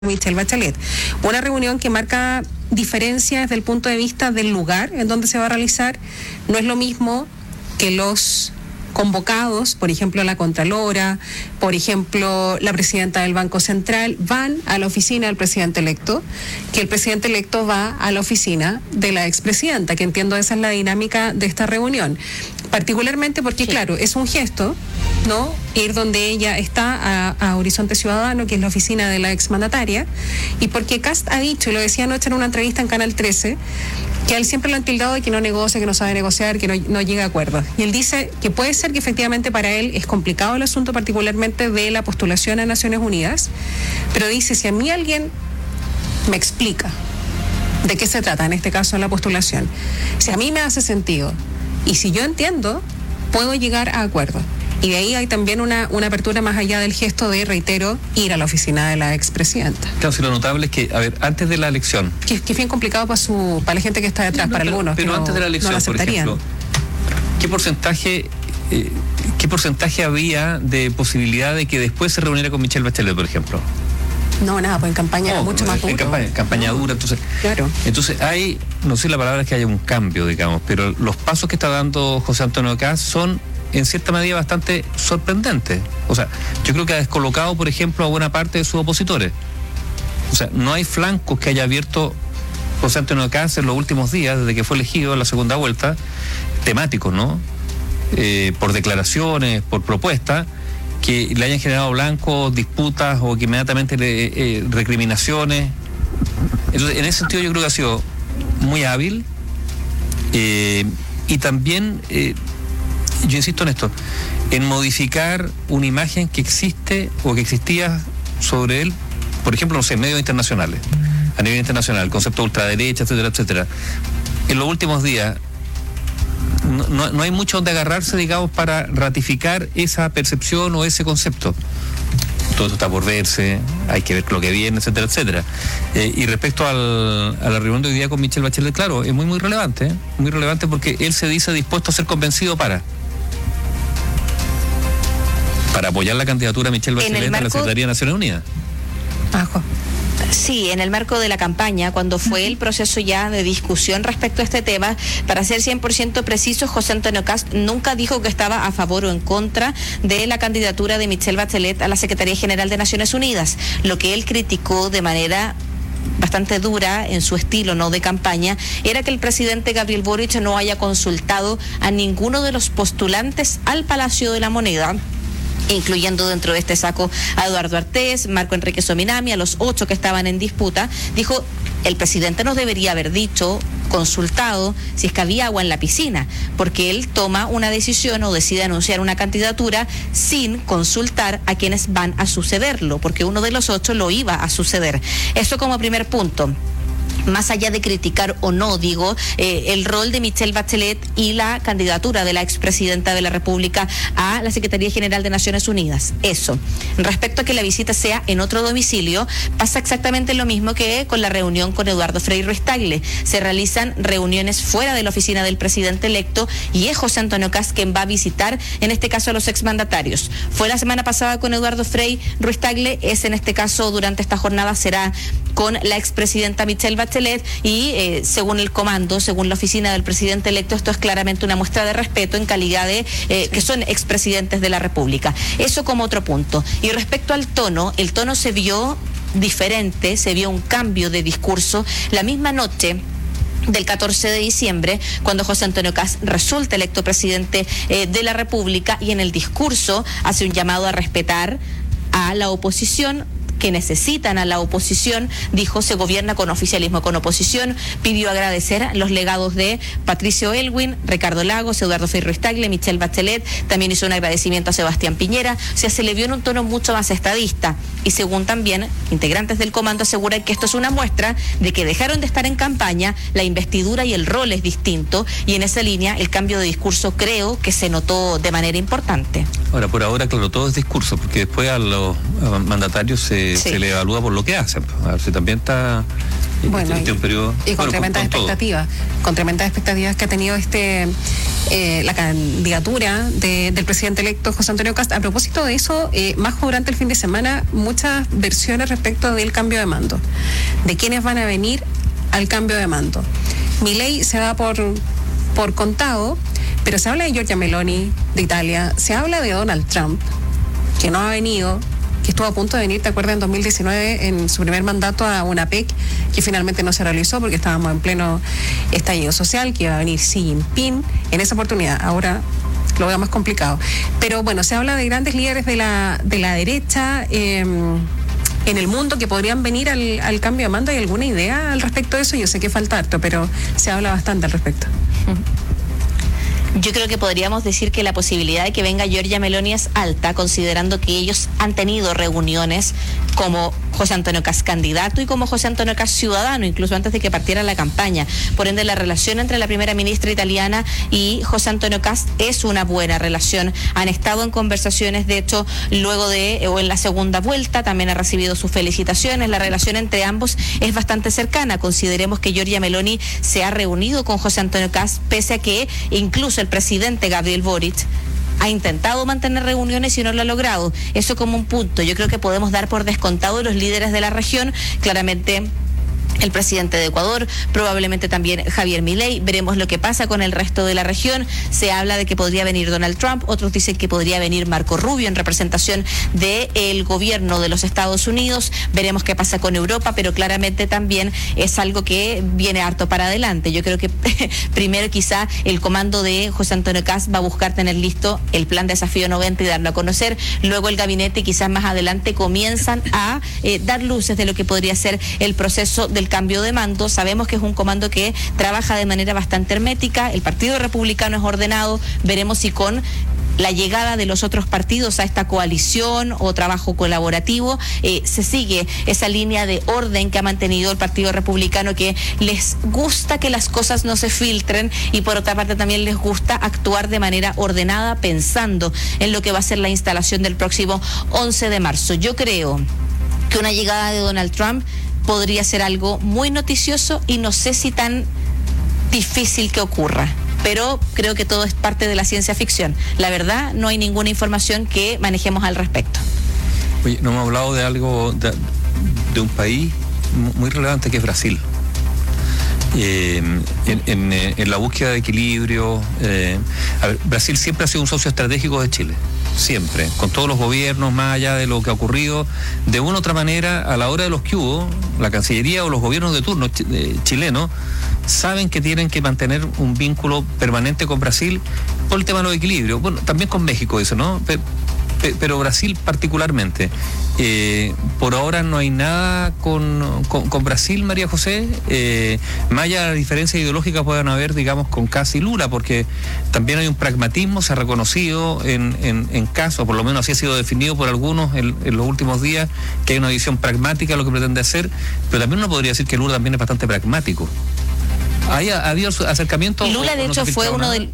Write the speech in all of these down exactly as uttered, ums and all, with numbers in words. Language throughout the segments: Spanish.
Michelle Bachelet. Una reunión que marca diferencias desde el punto de vista del lugar en donde se va a realizar. No es lo mismo que los convocados, por ejemplo la Contralora, por ejemplo la presidenta del Banco Central, van a la oficina del presidente electo, que el presidente electo va a la oficina de la expresidenta, que entiendo esa es la dinámica de esta reunión. Particularmente porque, sí, claro, es un gesto, ¿no? Ir donde ella está, a, a Horizonte Ciudadano, que es la oficina de la exmandataria, y porque Kast ha dicho, y lo decía anoche en una entrevista en Canal trece, que a él siempre lo han tildado de que no negocia, que no sabe negociar, que no, no llega a acuerdos. Y él dice que puede ser que efectivamente para él es complicado el asunto, particularmente de la postulación a Naciones Unidas, pero dice, si a mí alguien me explica de qué se trata, en este caso la postulación, si a mí me hace sentido, y si yo entiendo, puedo llegar a acuerdos. Y de ahí hay también una, una apertura más allá del gesto de, reitero, ir a la oficina de la expresidenta. Claro, si lo notable es que, a ver, antes de la elección... Que, que es bien complicado para su para la gente que está detrás, no, para claro, algunos. Pero no, antes de la elección, no por ejemplo, ¿qué porcentaje, eh, ¿qué porcentaje había de posibilidad de que después se reuniera con Michelle Bachelet, por ejemplo? No, nada, pues en campaña no, era mucho más duro. En campaña, campaña no. dura, entonces... Claro. Entonces hay, no sé la palabra es que haya un cambio, digamos, pero los pasos que está dando José Antonio Kast son en cierta medida bastante sorprendente. O sea, yo creo que ha descolocado, por ejemplo, a buena parte de sus opositores. O sea, no hay flancos que haya abierto José Antonio Kast en los últimos días, desde que fue elegido en la segunda vuelta, temáticos, ¿no? Eh, por declaraciones, por propuestas, que le hayan generado blancos, disputas o que inmediatamente le, eh, recriminaciones. Entonces, en ese sentido yo creo que ha sido muy hábil eh, y también... Eh, yo insisto en esto, en modificar una imagen que existe o que existía sobre él, por ejemplo, no sé, medios internacionales, a nivel internacional, el concepto de ultraderecha, etcétera, etcétera. En los últimos días no, no, no hay mucho donde agarrarse, digamos, para ratificar esa percepción o ese concepto. Todo esto está por verse, hay que ver lo que viene, etcétera, etcétera. Eh, y respecto al, a la reunión de hoy día con Michelle Bachelet, claro, es muy, muy relevante, ¿eh? Muy relevante porque él se dice dispuesto a ser convencido para... para apoyar la candidatura de Michelle Bachelet a la Secretaría de Naciones Unidas. Ajo. Sí, en el marco de la campaña, cuando fue el proceso ya de discusión respecto a este tema, para ser cien por ciento preciso, José Antonio Kast nunca dijo que estaba a favor o en contra de la candidatura de Michelle Bachelet a la Secretaría General de Naciones Unidas. Lo que él criticó de manera bastante dura en su estilo, no de campaña, era que el presidente Gabriel Boric no haya consultado a ninguno de los postulantes al Palacio de la Moneda, incluyendo dentro de este saco a Eduardo Artés, Marco Enrique Sominami, a los ocho que estaban en disputa. Dijo, el presidente nos debería haber dicho, consultado, si es que había agua en la piscina, porque él toma una decisión o decide anunciar una candidatura sin consultar a quienes van a sucederlo, porque uno de los ocho lo iba a suceder. Eso como primer punto. Más allá de criticar o no, digo, eh, el rol de Michelle Bachelet y la candidatura de la expresidenta de la República a la Secretaría General de Naciones Unidas. Eso. Respecto a que la visita sea en otro domicilio, pasa exactamente lo mismo que con la reunión con Eduardo Frei Ruiz-Tagle. Se realizan reuniones fuera de la oficina del presidente electo y es José Antonio Kast quien va a visitar, en este caso, a los exmandatarios. Fue la semana pasada con Eduardo Frei Ruiz-Tagle, es en este caso, durante esta jornada, será con la expresidenta Michelle Bachelet y eh, según el comando, según la oficina del presidente electo, esto es claramente una muestra de respeto en calidad de eh, que son expresidentes de la República. Eso como otro punto. Y respecto al tono, el tono se vio diferente, se vio un cambio de discurso la misma noche del catorce de diciembre, cuando José Antonio Kast resulta electo presidente eh, de la República y en el discurso hace un llamado a respetar a la oposición, que necesitan a la oposición, dijo, se gobierna con oficialismo, con oposición, pidió agradecer los legados de Patricio Aylwin, Ricardo Lagos, Eduardo Frei Ruiz-Tagle, Michelle Bachelet, también hizo un agradecimiento a Sebastián Piñera, o sea, se le vio en un tono mucho más estadista, y según también integrantes del comando aseguran que esto es una muestra de que dejaron de estar en campaña, la investidura y el rol es distinto, y en esa línea el cambio de discurso creo que se notó de manera importante. Ahora, por ahora, claro, todo es discurso, porque después a los mandatarios se, sí. se le evalúa por lo que hacen. A ver si también está Bueno, este, este un periodo, y con bueno, tremendas con, con expectativas, con tremendas expectativas que ha tenido este eh, la candidatura de, del presidente electo José Antonio Kast. A propósito de eso, eh, más durante el fin de semana, muchas versiones respecto del cambio de mando, de quiénes van a venir al cambio de mando. Milei se da por, por contado, pero se habla de Giorgia Meloni de Italia, se habla de Donald Trump, que no ha venido, que estuvo a punto de venir, ¿te acuerdas? En dos mil diecinueve, en su primer mandato a una P E C, que finalmente no se realizó porque estábamos en pleno estallido social, que iba a venir Xi Jinping en esa oportunidad. Ahora lo veo más complicado. Pero bueno, se habla de grandes líderes de la, de la derecha eh, en el mundo que podrían venir al, al cambio de mando. ¿Hay alguna idea al respecto de eso? Yo sé que falta harto, pero se habla bastante al respecto. Yo creo que podríamos decir que la posibilidad de que venga Giorgia Meloni es alta, considerando que ellos han tenido reuniones como José Antonio Kast candidato y como José Antonio Kast ciudadano, incluso antes de que partiera la campaña. Por ende, la relación entre la primera ministra italiana y José Antonio Kast es una buena relación. Han estado en conversaciones, de hecho, luego de, o en la segunda vuelta, también ha recibido sus felicitaciones. La relación entre ambos es bastante cercana. Consideremos que Giorgia Meloni se ha reunido con José Antonio Kast, pese a que incluso el presidente Gabriel Boric ha intentado mantener reuniones y no lo ha logrado. Eso como un punto. Yo creo que podemos dar por descontado los líderes de la región, claramente el presidente de Ecuador, probablemente también Javier Milei. Veremos lo que pasa con el resto de la región. Se habla de que podría venir Donald Trump, otros dicen que podría venir Marco Rubio en representación del gobierno de los Estados Unidos. Veremos qué pasa con Europa, pero claramente también es algo que viene harto para adelante. Yo creo que primero quizá el comando de José Antonio Kast va a buscar tener listo el plan Desafío noventa y darlo a conocer. Luego el gabinete quizás más adelante comienzan a eh, dar luces de lo que podría ser el proceso del cambio de mando. Sabemos que es un comando que trabaja de manera bastante hermética. El Partido Republicano es ordenado. Veremos si con la llegada de los otros partidos a esta coalición o trabajo colaborativo eh, se sigue esa línea de orden que ha mantenido el Partido Republicano, que les gusta que las cosas no se filtren y por otra parte también les gusta actuar de manera ordenada, pensando en lo que va a ser la instalación del próximo once de marzo. Yo creo que una llegada de Donald Trump podría ser algo muy noticioso y no sé si tan difícil que ocurra, pero creo que todo es parte de la ciencia ficción. La verdad, no hay ninguna información que manejemos al respecto. Oye, no hemos hablado de algo, de, de un país muy relevante que es Brasil. Eh, en, en, en la búsqueda de equilibrio, eh, a ver, Brasil siempre ha sido un socio estratégico de Chile, siempre, con todos los gobiernos, más allá de lo que ha ocurrido, de una u otra manera, a la hora de los que hubo, la Cancillería o los gobiernos de turno ch- eh, chilenos saben que tienen que mantener un vínculo permanente con Brasil por el tema de los equilibrios, bueno, también con México eso, ¿no? Pero, pero Brasil particularmente. Eh, por ahora no hay nada con, con, con Brasil, María José, eh, más allá de la diferencia ideológica puedan haber, digamos, con Kast y Lula, porque también hay un pragmatismo, se ha reconocido en, en, en caso, por lo menos así ha sido definido por algunos en, en los últimos días, que hay una visión pragmática de lo que pretende hacer, pero también uno podría decir que Lula también es bastante pragmático. ¿Ha habido acercamiento? Lula, de hecho, fue uno del...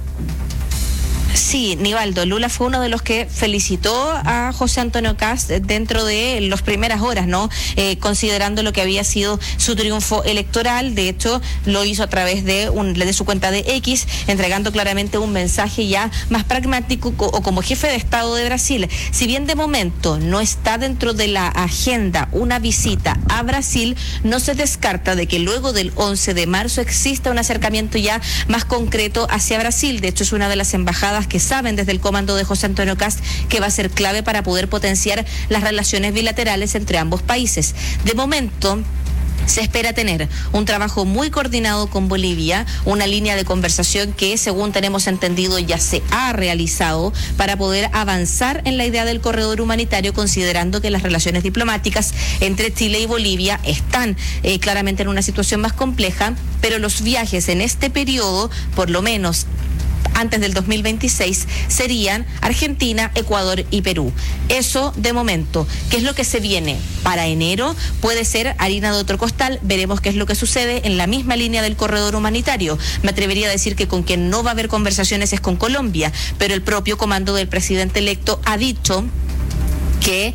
Sí, Nivaldo, Lula fue uno de los que felicitó a José Antonio Kast dentro de las primeras horas, ¿no? Eh, considerando lo que había sido su triunfo electoral. De hecho, lo hizo a través de, un, de su cuenta de X, entregando claramente un mensaje ya más pragmático o como jefe de Estado de Brasil. Si bien de momento no está dentro de la agenda una visita a Brasil, no se descarta de que luego del once de marzo exista un acercamiento ya más concreto hacia Brasil. De hecho, es una de las embajadas que saben desde el comando de José Antonio Kast que va a ser clave para poder potenciar las relaciones bilaterales entre ambos países. De momento, se espera tener un trabajo muy coordinado con Bolivia, una línea de conversación que, según tenemos entendido, ya se ha realizado para poder avanzar en la idea del corredor humanitario, considerando que las relaciones diplomáticas entre Chile y Bolivia están eh, claramente en una situación más compleja, pero los viajes en este periodo, por lo menos antes del dos mil veintiséis, serían Argentina, Ecuador y Perú. Eso de momento. ¿Qué es lo que se viene para enero? Puede ser harina de otro costal. Veremos qué es lo que sucede en la misma línea del corredor humanitario. Me atrevería a decir que con quien no va a haber conversaciones es con Colombia, pero el propio comando del presidente electo ha dicho que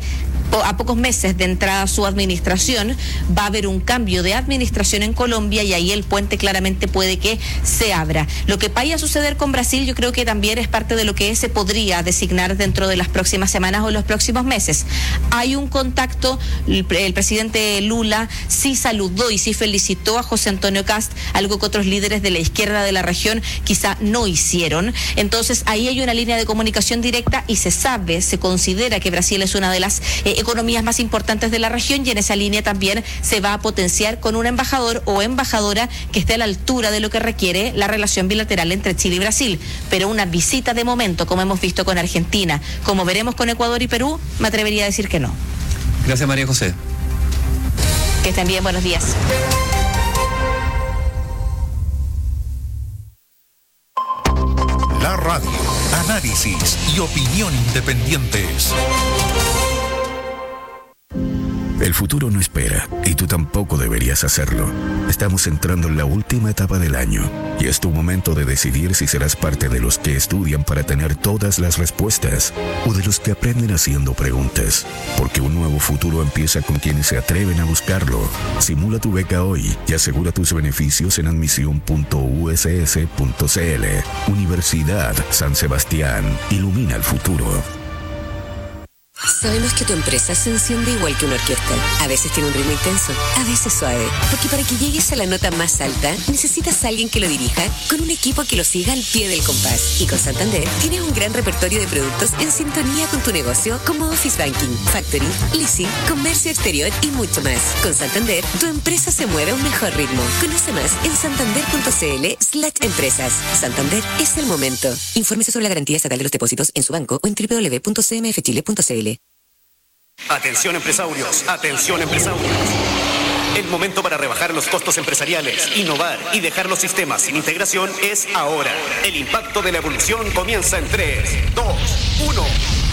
a pocos meses de entrada a su administración, va a haber un cambio de administración en Colombia y ahí el puente claramente puede que se abra. Lo que vaya a suceder con Brasil yo creo que también es parte de lo que se podría designar dentro de las próximas semanas o los próximos meses. Hay un contacto, el, el presidente Lula sí saludó y sí felicitó a José Antonio Kast, algo que otros líderes de la izquierda de la región quizá no hicieron. Entonces ahí hay una línea de comunicación directa y se sabe, se considera que Brasil es una de las eh, economías más importantes de la región y en esa línea también se va a potenciar con un embajador o embajadora que esté a la altura de lo que requiere la relación bilateral entre Chile y Brasil. Pero una visita de momento, como hemos visto con Argentina, como veremos con Ecuador y Perú, me atrevería a decir que no. Gracias, María José. Que estén bien, buenos días. La radio, análisis y opinión independientes. El futuro no espera, y tú tampoco deberías hacerlo. Estamos entrando en la última etapa del año, y es tu momento de decidir si serás parte de los que estudian para tener todas las respuestas, o de los que aprenden haciendo preguntas. Porque un nuevo futuro empieza con quienes se atreven a buscarlo. Simula tu beca hoy y asegura tus beneficios en admisión punto u s s punto c l. Universidad San Sebastián. Ilumina el futuro. Sabemos que tu empresa se enciende igual que una orquesta. A veces tiene un ritmo intenso, a veces suave. Porque para que llegues a la nota más alta, necesitas a alguien que lo dirija con un equipo que lo siga al pie del compás. Y con Santander tienes un gran repertorio de productos en sintonía con tu negocio, como Office Banking, Factory, Leasing, Comercio Exterior y mucho más. Con Santander, tu empresa se mueve a un mejor ritmo. Conoce más en santander punto c l slash empresas. Santander es el momento. Infórmese sobre la garantía estatal de los depósitos en su banco o en doble u doble u doble u punto c m f chile punto c l. Atención empresarios, atención empresarios. El momento para rebajar los costos empresariales, innovar y dejar los sistemas sin integración es ahora. El impacto de la evolución comienza en tres, dos, uno.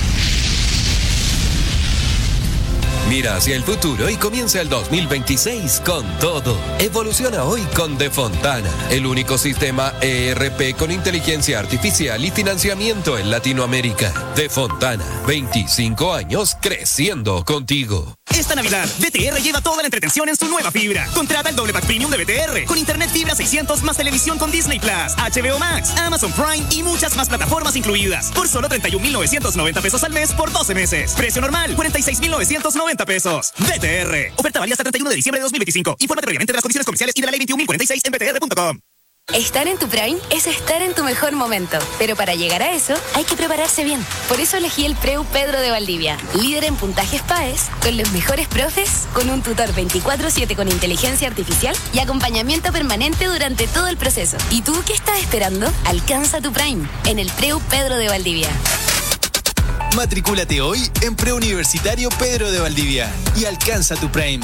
Mira hacia el futuro y comienza el dos mil veintiséis con todo. Evoluciona hoy con De Fontana, el único sistema E R P con inteligencia artificial y financiamiento en Latinoamérica. De Fontana, veinticinco años creciendo contigo. Esta Navidad, B T R lleva toda la entretención en su nueva fibra. Contrata el doble pack premium de B T R con internet fibra seiscientos más televisión con Disney Plus, H B O Max, Amazon Prime y muchas más plataformas incluidas. Por solo treinta y un mil novecientos noventa pesos al mes por doce meses. Precio normal, cuarenta y seis mil novecientos noventa pesos. B T R. Oferta válida hasta treinta y uno de diciembre de dos mil veinticinco. Infórmate previamente de las condiciones comerciales y de la ley veintiún mil cuarenta y seis en b t r punto com. Estar en tu Prime es estar en tu mejor momento, pero para llegar a eso hay que prepararse bien. Por eso elegí el Preu Pedro de Valdivia, líder en puntajes P A E S, con los mejores profes, con un tutor veinticuatro siete con inteligencia artificial y acompañamiento permanente durante todo el proceso. ¿Y tú qué estás esperando? Alcanza tu Prime en el Preu Pedro de Valdivia. Matricúlate hoy en Preuniversitario Pedro de Valdivia y alcanza tu Prime.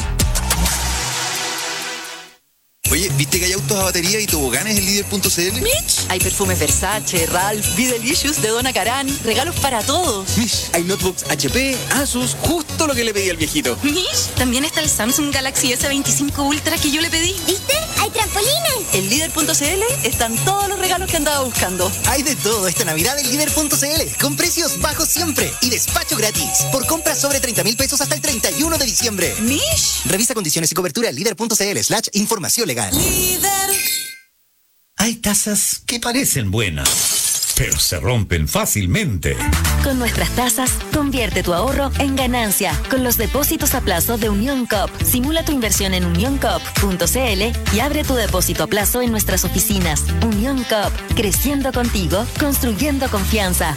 Oye, ¿viste que hay autos a batería y toboganes en líder punto c l? Mitch, hay perfumes Versace, Ralph, Be Delicious de Donna Karan, regalos para todos. Mish, hay notebooks H P, Asus, justo lo que le pedí al viejito. Mish, también está el Samsung Galaxy S veinticinco Ultra que yo le pedí. ¿Viste? ¡Hay trampolines! En líder punto c l están todos los regalos que andaba buscando. Hay de todo esta Navidad en líder punto c l, con precios bajos siempre y despacho gratis. Por compras sobre treinta mil pesos hasta el treinta y uno de diciembre. Mish. Revisa condiciones y cobertura en líder punto c l slash información legal. Líder. Hay tasas que parecen buenas, pero se rompen fácilmente. Con nuestras tasas, convierte tu ahorro en ganancia con los depósitos a plazo de Unión Coop. Simula tu inversión en unión coop punto c l y abre tu depósito a plazo en nuestras oficinas. Unión Coop, creciendo contigo, construyendo confianza.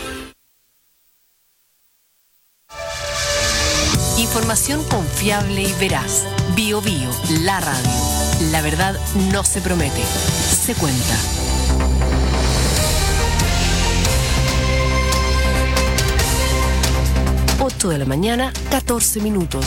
Información confiable y veraz. Bio Bio, la radio. La verdad no se promete, se cuenta. ocho de la mañana, catorce minutos.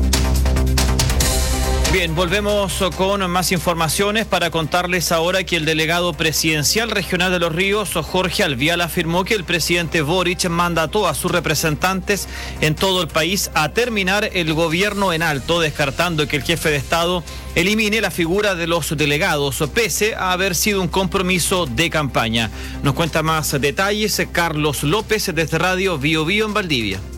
Bien, volvemos con más informaciones para contarles ahora que el delegado presidencial regional de Los Ríos, Jorge Alvial, afirmó que el presidente Boric mandató a sus representantes en todo el país a terminar el gobierno en alto, descartando que el jefe de Estado elimine la figura de los delegados, pese a haber sido un compromiso de campaña. Nos cuenta más detalles Carlos López desde Radio Bio Bio en Valdivia.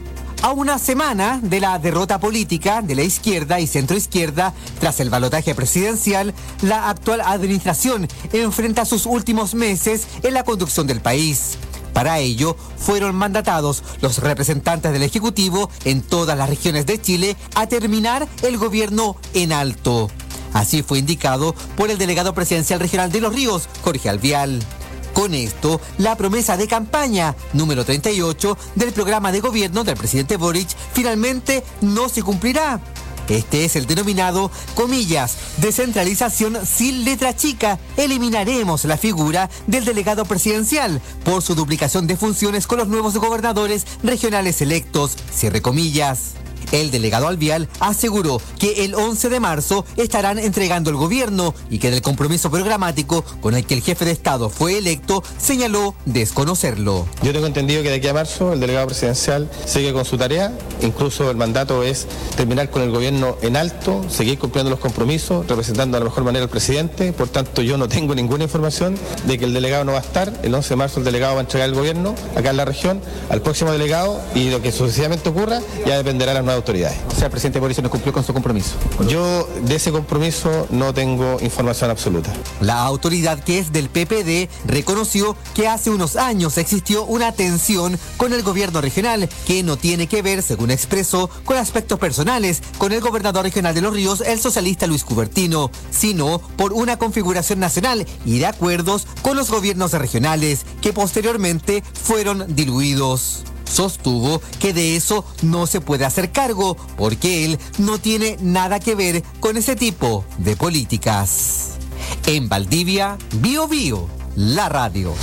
A una semana de la derrota política de la izquierda y centroizquierda tras el balotaje presidencial, la actual administración enfrenta sus últimos meses en la conducción del país. Para ello, fueron mandatados los representantes del Ejecutivo en todas las regiones de Chile a terminar el gobierno en alto. Así fue indicado por el delegado presidencial regional de Los Ríos, Jorge Alvial. Con esto, la promesa de campaña número treinta y ocho del programa de gobierno del presidente Boric finalmente no se cumplirá. Este es el denominado, comillas, descentralización sin letra chica. Eliminaremos la figura del delegado presidencial por su duplicación de funciones con los nuevos gobernadores regionales electos, cierre comillas. El delegado Alvial aseguró que el once de marzo estarán entregando el gobierno y que del compromiso programático con el que el jefe de Estado fue electo señaló desconocerlo. Yo tengo entendido que de aquí a marzo el delegado presidencial sigue con su tarea, incluso el mandato es terminar con el gobierno en alto, seguir cumpliendo los compromisos, representando de la mejor manera al presidente. Por tanto, yo no tengo ninguna información de que el delegado no va a estar. El once de marzo el delegado va a entregar el gobierno acá en la región al próximo delegado y lo que sucesivamente ocurra ya dependerá de las nuevas autoridades. O sea, el presidente Boric no cumplió con su compromiso. Yo de ese compromiso no tengo información absoluta. La autoridad, que es del P P D, reconoció que hace unos años existió una tensión con el gobierno regional que no tiene que ver, según expresó, con aspectos personales con el gobernador regional de Los Ríos, el socialista Luis Cubertino, sino por una configuración nacional y de acuerdos con los gobiernos regionales que posteriormente fueron diluidos. Sostuvo que de eso no se puede hacer cargo porque él no tiene nada que ver con ese tipo de políticas. En Valdivia, Bio Bio, la radio.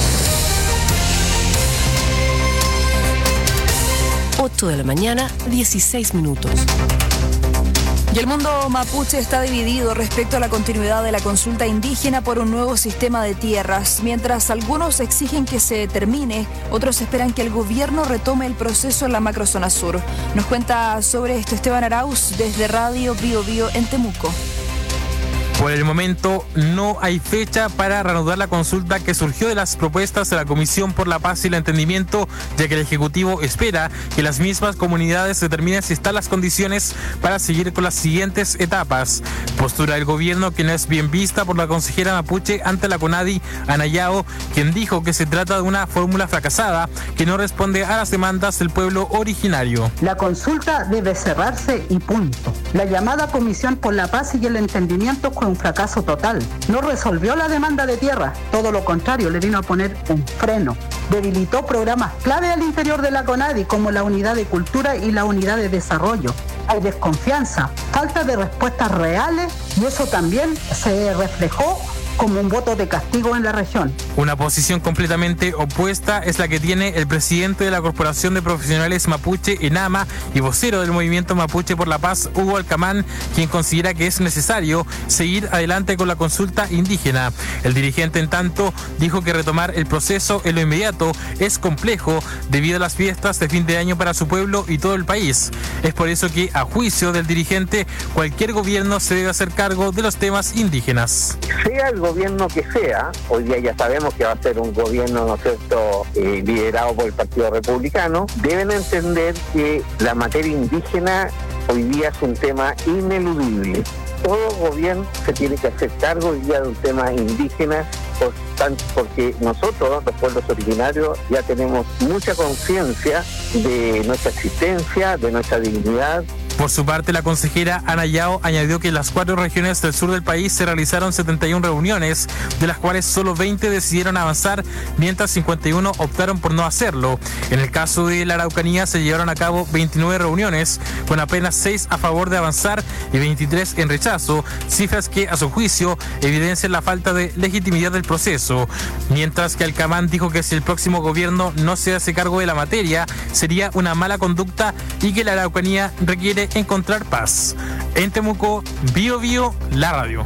ocho de la mañana, dieciséis minutos. Y el mundo mapuche está dividido respecto a la continuidad de la consulta indígena por un nuevo sistema de tierras. Mientras algunos exigen que se termine, otros esperan que el gobierno retome el proceso en la macrozona sur. Nos cuenta sobre esto Esteban Arauz desde Radio Bio Bio en Temuco. Por el momento no hay fecha para reanudar la consulta que surgió de las propuestas de la Comisión por la Paz y el Entendimiento, ya que el Ejecutivo espera que las mismas comunidades determinen si están las condiciones para seguir con las siguientes etapas. Postura del gobierno que no es bien vista por la consejera mapuche ante la CONADI, Ana Yao, quien dijo que se trata de una fórmula fracasada que no responde a las demandas del pueblo originario. La consulta debe cerrarse y punto. La llamada Comisión por la Paz y el Entendimiento fue un fracaso total. No resolvió la demanda de tierra, todo lo contrario, le vino a poner un freno. Debilitó programas clave al interior de la CONADI como la Unidad de Cultura y la Unidad de Desarrollo. Hay desconfianza, falta de respuestas reales y eso también se reflejó como un voto de castigo en la región. Una posición completamente opuesta es la que tiene el presidente de la Corporación de Profesionales Mapuche, ENAMA, y vocero del Movimiento Mapuche por la Paz, Hugo Alcamán, quien considera que es necesario seguir adelante con la consulta indígena. El dirigente, en tanto, dijo que retomar el proceso en lo inmediato es complejo debido a las fiestas de fin de año para su pueblo y todo el país. Es por eso que, a juicio del dirigente, cualquier gobierno se debe hacer cargo de los temas indígenas. Sea el gobierno que sea, hoy día ya sabemos que va a ser un gobierno, ¿no es cierto?, eh, liderado por el Partido Republicano, deben entender que la materia indígena hoy día es un tema ineludible. Todo gobierno se tiene que hacer cargo hoy día de un tema indígena, por tanto, porque nosotros, los pueblos originarios, ya tenemos mucha conciencia de nuestra existencia, de nuestra dignidad. Por su parte, la consejera Ana Yao añadió que en las cuatro regiones del sur del país se realizaron setenta y una reuniones, de las cuales solo veinte decidieron avanzar, mientras cincuenta y uno optaron por no hacerlo. En el caso de la Araucanía se llevaron a cabo veintinueve reuniones, con apenas seis a favor de avanzar y veintitrés en rechazo, cifras que, a su juicio, evidencian la falta de legitimidad del proceso. Mientras que Alcamán dijo que si el próximo gobierno no se hace cargo de la materia, sería una mala conducta y que la Araucanía requiere encontrar paz. En Temuco, Bio Bio, la radio.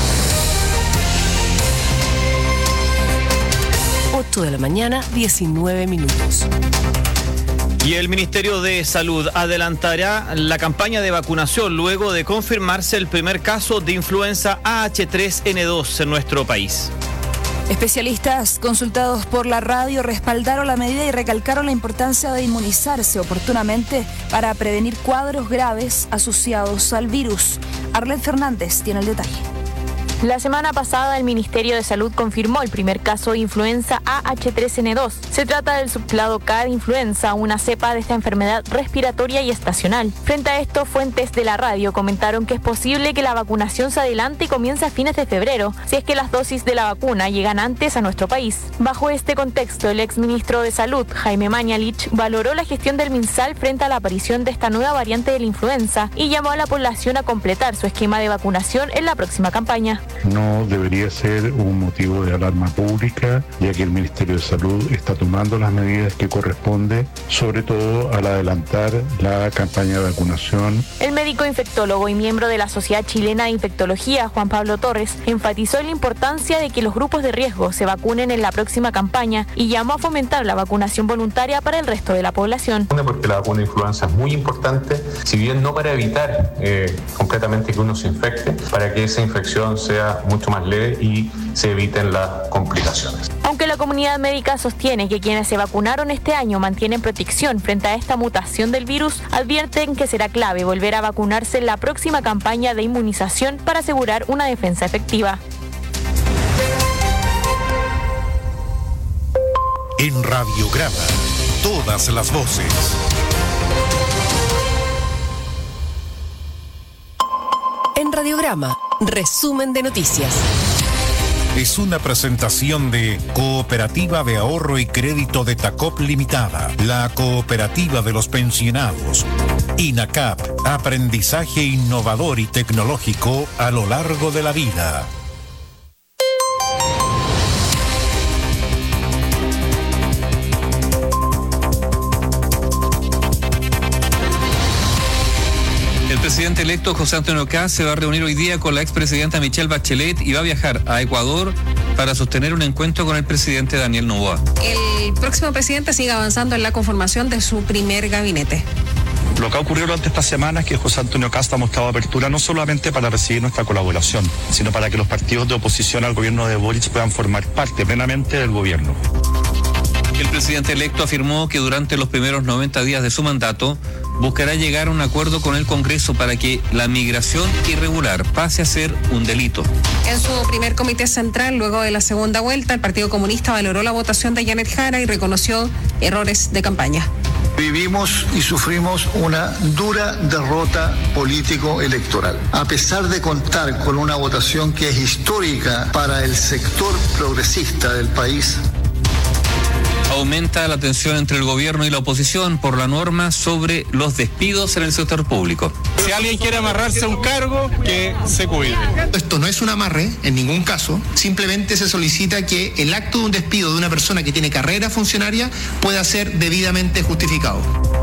ocho de la mañana, diecinueve minutos. Y el Ministerio de Salud adelantará la campaña de vacunación luego de confirmarse el primer caso de influenza A H tres N dos en nuestro país. Especialistas consultados por la radio respaldaron la medida y recalcaron la importancia de inmunizarse oportunamente para prevenir cuadros graves asociados al virus. Arlet Fernández tiene el detalle. La semana pasada el Ministerio de Salud confirmó el primer caso de influenza A H tres N dos. Se trata del subclado K de influenza, una cepa de esta enfermedad respiratoria y estacional. Frente a esto, fuentes de la radio comentaron que es posible que la vacunación se adelante y comience a fines de febrero, si es que las dosis de la vacuna llegan antes a nuestro país. Bajo este contexto, el exministro de Salud, Jaime Mañalich, valoró la gestión del MinSal frente a la aparición de esta nueva variante de la influenza y llamó a la población a completar su esquema de vacunación en la próxima campaña. No debería ser un motivo de alarma pública, ya que el Ministerio de Salud está tomando las medidas que corresponde, sobre todo al adelantar la campaña de vacunación. El médico infectólogo y miembro de la Sociedad Chilena de Infectología, Juan Pablo Torres, enfatizó la importancia de que los grupos de riesgo se vacunen en la próxima campaña y llamó a fomentar la vacunación voluntaria para el resto de la población. Porque la vacuna de influenza es muy importante, si bien no para evitar eh, completamente que uno se infecte, para que esa infección sea mucho más leve y se eviten las complicaciones. Aunque la comunidad médica sostiene que quienes se vacunaron este año mantienen protección frente a esta mutación del virus, advierten que será clave volver a vacunarse en la próxima campaña de inmunización para asegurar una defensa efectiva. En Radiograma, todas las voces. En Radiograma, resumen de noticias. Es una presentación de Cooperativa de Ahorro y Crédito de Tacop Limitada, la cooperativa de los pensionados. INACAP, aprendizaje innovador y tecnológico a lo largo de la vida. El presidente electo José Antonio Kast se va a reunir hoy día con la expresidenta Michelle Bachelet y va a viajar a Ecuador para sostener un encuentro con el presidente Daniel Noboa. El próximo presidente sigue avanzando en la conformación de su primer gabinete. Lo que ha ocurrido durante esta semana es que José Antonio Kast ha mostrado apertura no solamente para recibir nuestra colaboración, sino para que los partidos de oposición al gobierno de Boric puedan formar parte plenamente del gobierno. El presidente electo afirmó que durante los primeros noventa días de su mandato buscará llegar a un acuerdo con el Congreso para que la migración irregular pase a ser un delito. En su primer comité central, luego de la segunda vuelta, el Partido Comunista valoró la votación de Janet Jara y reconoció errores de campaña. Vivimos y sufrimos una dura derrota político-electoral. A pesar de contar con una votación que es histórica para el sector progresista del país, aumenta la tensión entre el gobierno y la oposición por la norma sobre los despidos en el sector público. Si alguien quiere amarrarse a un cargo, que se cuide. Esto no es un amarre, en ningún caso. Simplemente se solicita que el acto de un despido de una persona que tiene carrera funcionaria pueda ser debidamente justificado.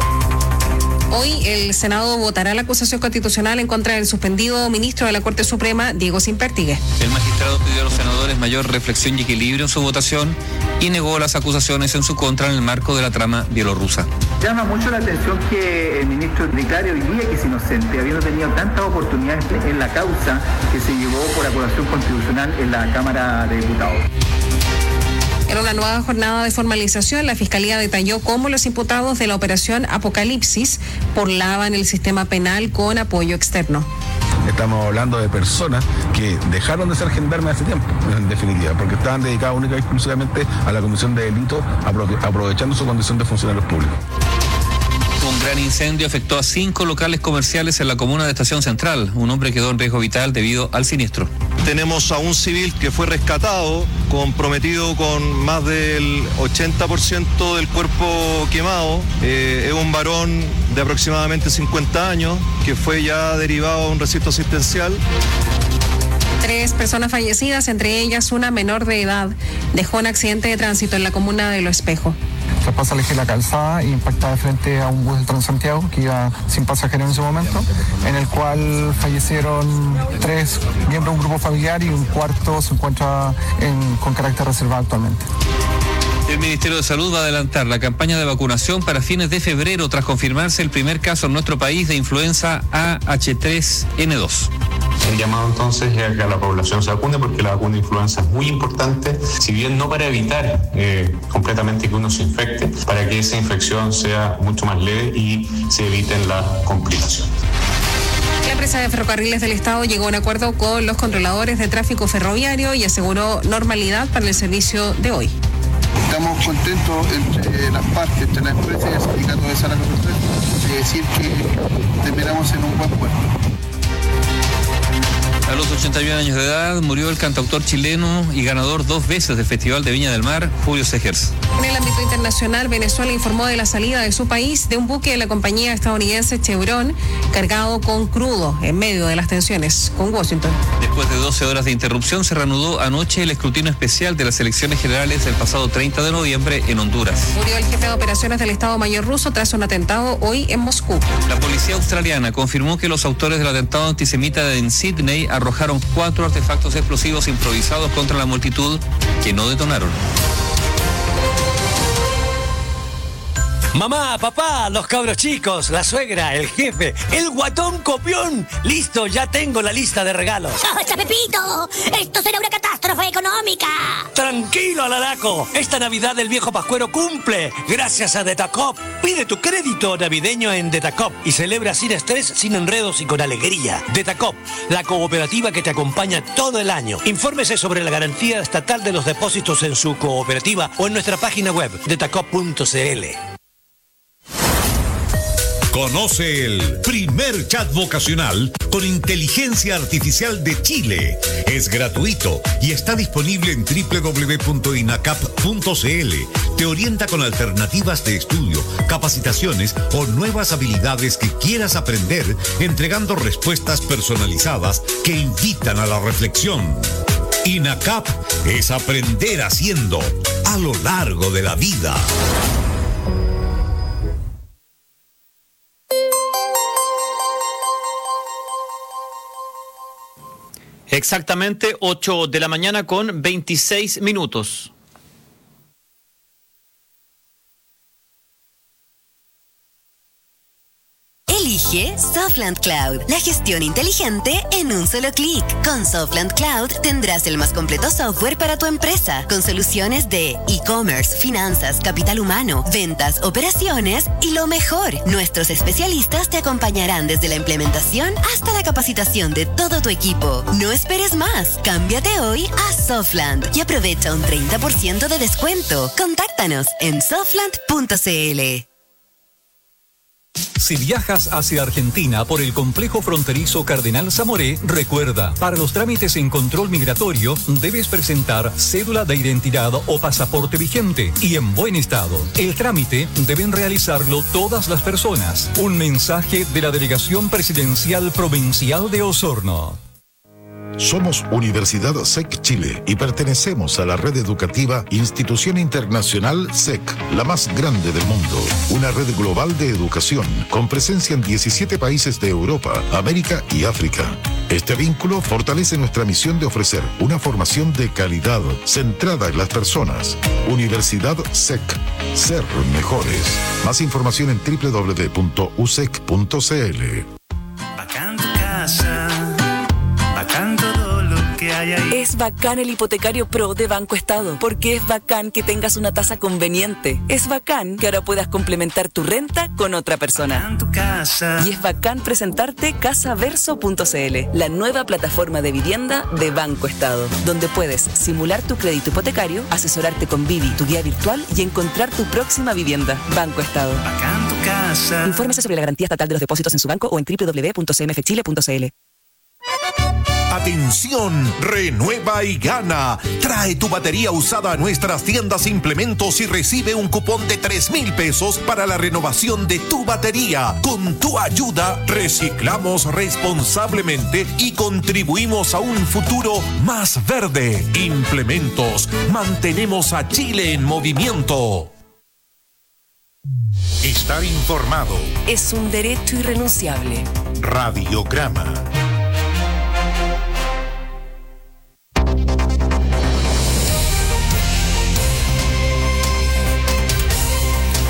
Hoy el Senado votará la acusación constitucional en contra del suspendido ministro de la Corte Suprema, Diego Simpértigue. El magistrado pidió a los senadores mayor reflexión y equilibrio en su votación y negó las acusaciones en su contra en el marco de la trama bielorrusa. Llama mucho la atención que el ministro declare hoy día que es inocente, habiendo tenido tantas oportunidades en la causa que se llevó por acusación constitucional en la Cámara de Diputados. En una nueva jornada de formalización, la Fiscalía detalló cómo los imputados de la operación Apocalipsis burlaban el sistema penal con apoyo externo. Estamos hablando de personas que dejaron de ser gendarmes hace tiempo, en definitiva, porque estaban dedicados única y exclusivamente a la comisión de delitos, aprovechando su condición de funcionarios públicos. Un gran incendio afectó a cinco locales comerciales en la comuna de Estación Central. Un hombre quedó en riesgo vital debido al siniestro. Tenemos a un civil que fue rescatado, comprometido con más del ochenta por ciento del cuerpo quemado. Eh, es un varón de aproximadamente cincuenta años que fue ya derivado a un recinto asistencial. Tres personas fallecidas, entre ellas una menor de edad, dejó un accidente de tránsito en la comuna de Lo Espejo. Pasa el eje de la calzada e impacta de frente a un bus del Transantiago que iba sin pasajero en ese momento, en el cual fallecieron tres miembros de un grupo familiar y un cuarto se encuentra en, con carácter reservado actualmente. El Ministerio de Salud va a adelantar la campaña de vacunación para fines de febrero tras confirmarse el primer caso en nuestro país de influenza A H tres N dos. El llamado entonces es a que la población se vacune, porque la vacuna de influenza es muy importante, si bien no para evitar eh, completamente que uno se infecte, para que esa infección sea mucho más leve y se eviten las complicaciones. La empresa de ferrocarriles del Estado llegó a un acuerdo con los controladores de tráfico ferroviario y aseguró normalidad para el servicio de hoy. Estamos contentos entre las partes, entre la empresa y el sindicato de Sala Capital, de decir que terminamos en un buen puerto. A los ochenta y un años de edad murió el cantautor chileno y ganador dos veces del Festival de Viña del Mar, Julio Segers. En el ámbito internacional, Venezuela informó de la salida de su país de un buque de la compañía estadounidense Chevron cargado con crudo en medio de las tensiones con Washington. Después de doce horas de interrupción, se reanudó anoche el escrutinio especial de las elecciones generales del pasado treinta de noviembre en Honduras. Murió el jefe de operaciones del Estado Mayor ruso tras un atentado hoy en Moscú. La policía australiana confirmó que los autores del atentado antisemita en Sydney arrojaron cuatro artefactos explosivos improvisados contra la multitud que no detonaron. Mamá, papá, los cabros chicos, la suegra, el jefe, el guatón copión. Listo, ya tengo la lista de regalos. ¡Basta, Pepito! ¡Esto será una catástrofe económica! Tranquilo, Alaraco. Esta Navidad el viejo Pascuero cumple. Gracias a Detacop. Pide tu crédito navideño en Detacop y celebra sin estrés, sin enredos y con alegría. Detacop, la cooperativa que te acompaña todo el año. Infórmese sobre la garantía estatal de los depósitos en su cooperativa o en nuestra página web detacop punto c l. Conoce el primer chat vocacional con inteligencia artificial de Chile. Es gratuito y está disponible en doble u doble u doble u punto inacap punto c l. Te orienta con alternativas de estudio, capacitaciones o nuevas habilidades que quieras aprender, entregando respuestas personalizadas que invitan a la reflexión. INACAP es aprender haciendo a lo largo de la vida. Exactamente ocho de la mañana con veintiséis minutos. Elige Softland Cloud, la gestión inteligente en un solo clic. Con Softland Cloud tendrás el más completo software para tu empresa, con soluciones de e-commerce, finanzas, capital humano, ventas, operaciones y lo mejor, nuestros especialistas te acompañarán desde la implementación hasta la capacitación de todo tu equipo. No esperes más, cámbiate hoy a Softland y aprovecha un treinta por ciento de descuento. Contáctanos en softland punto c l. Si viajas hacia Argentina por el complejo fronterizo Cardenal Zamoré, recuerda, para los trámites en control migratorio debes presentar cédula de identidad o pasaporte vigente y en buen estado. El trámite deben realizarlo todas las personas. Un mensaje de la Delegación Presidencial Provincial de Osorno. Somos Universidad S E C Chile y pertenecemos a la red educativa Institución Internacional S E C, la más grande del mundo. Una red global de educación con presencia en diecisiete países de Europa, América y África. Este vínculo fortalece nuestra misión de ofrecer una formación de calidad centrada en las personas. Universidad S E C, ser mejores. Más información en doble u doble u doble u punto u s e c punto c l. Bacán tu casa, bacán todo lo que hay ahí. Es bacán el hipotecario Pro de Banco Estado, porque es bacán que tengas una tasa conveniente. Es bacán que ahora puedas complementar tu renta con otra persona. Tu casa. Y es bacán presentarte casaverso punto c l, la nueva plataforma de vivienda de Banco Estado, donde puedes simular tu crédito hipotecario, asesorarte con Vivi, tu guía virtual, y encontrar tu próxima vivienda. Banco Estado. Bacán tu casa. Infórmese sobre la garantía estatal de los depósitos en su banco o en doble u doble u doble u punto c m f chile punto c l. Atención, renueva y gana. Trae tu batería usada a nuestras tiendas Implementos y recibe un cupón de tres mil pesos para la renovación de tu batería. Con tu ayuda, reciclamos responsablemente y contribuimos a un futuro más verde. Implementos, mantenemos a Chile en movimiento. Estar informado es un derecho irrenunciable. Radiograma. ocho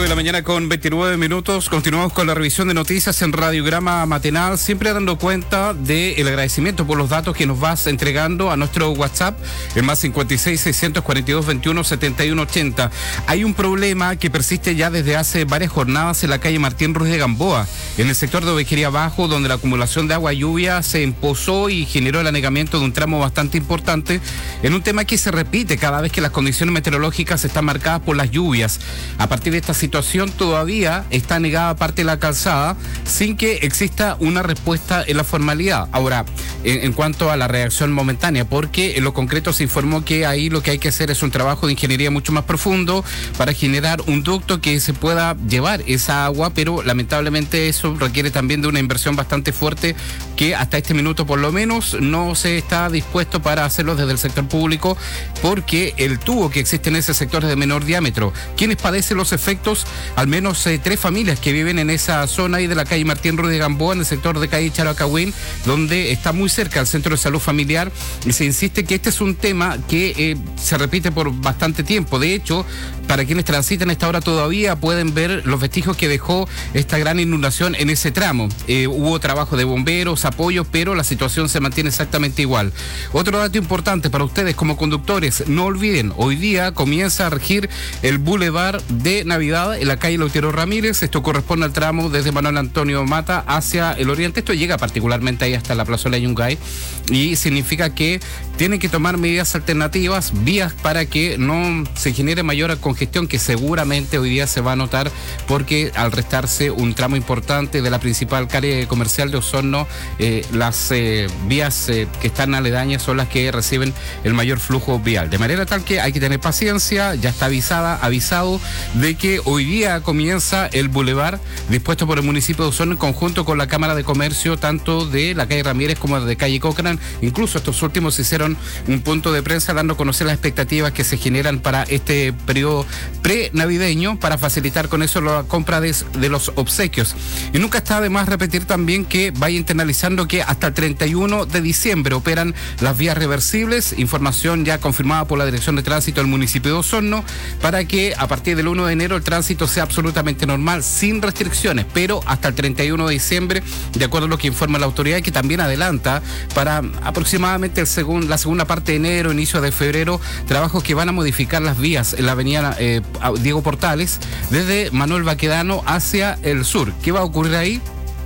de la mañana con veintinueve minutos. Continuamos con la revisión de noticias en Radiograma Matinal, siempre dando cuenta del agradecimiento por los datos que nos vas entregando a nuestro WhatsApp, el más cincuenta y seis, seiscientos cuarenta y dos, veintiuno, setenta y uno, ochenta. Hay un problema que persiste ya desde hace varias jornadas en la calle Martín Ruiz de Gamboa, en el sector de Ovejería Bajo, donde la acumulación de agua lluvia se empozó y generó el anegamiento de un tramo bastante importante, en un tema que se repite cada vez que las condiciones meteorológicas están marcadas por las lluvias. A partir de esta situación todavía está negada parte de la calzada sin que exista una respuesta en la formalidad. Ahora, en, en cuanto a la reacción momentánea, porque en lo concreto se informó que ahí lo que hay que hacer es un trabajo de ingeniería mucho más profundo para generar un ducto que se pueda llevar esa agua, pero lamentablemente eso requiere también de una inversión bastante fuerte que hasta este minuto por lo menos no se está dispuesto para hacerlo desde el sector público, porque el tubo que existe en ese sector es de menor diámetro. ¿Quiénes padecen los efectos? Al menos eh, tres familias que viven en esa zona ahí de la calle Martín Ruiz de Gamboa, en el sector de calle Characahuín, donde está muy cerca el centro de salud familiar, y se insiste que este es un tema que eh, se repite por bastante tiempo. De hecho, para quienes transitan a esta hora todavía pueden ver los vestigios que dejó esta gran inundación en ese tramo. Eh, hubo trabajo de bomberos, apoyo, pero la situación se mantiene exactamente igual. Otro dato importante para ustedes como conductores, no olviden, hoy día comienza a regir el Boulevard de Navidad en la calle Lautaro Ramírez. Esto corresponde al tramo desde Manuel Antonio Mata hacia el oriente. Esto llega particularmente ahí hasta la plazuela Yungay, y significa que tienen que tomar medidas alternativas, vías para que no se genere mayor congestión, que seguramente hoy día se va a notar, porque al restarse un tramo importante de la principal calle comercial de Osorno, eh, las eh, vías eh, que están aledañas son las que reciben el mayor flujo vial. De manera tal que hay que tener paciencia. Ya está avisada, avisado de que hoy día comienza el bulevar dispuesto por el municipio de Osorno en conjunto con la Cámara de Comercio, tanto de la calle Ramírez como de calle Cochrane. Incluso estos últimos hicieron un punto de prensa dando a conocer las expectativas que se generan para este periodo pre-navideño, para facilitar con eso la compra de, de los obsequios. Y nunca está de más repetir también que vaya internalizando que hasta el treinta y uno de diciembre operan las vías reversibles, información ya confirmada por la Dirección de Tránsito del municipio de Osorno, para que a partir del uno de enero el tránsito sea absolutamente normal, sin restricciones, pero hasta el treinta y uno de diciembre, de acuerdo a lo que informa la autoridad, y que también adelanta para aproximadamente el segun, la segunda parte de enero, inicio de febrero, trabajos que van a modificar las vías en la avenida eh, Diego Portales, desde Manuel Baquedano hacia el sur. ¿Qué va a ocurrir ahí?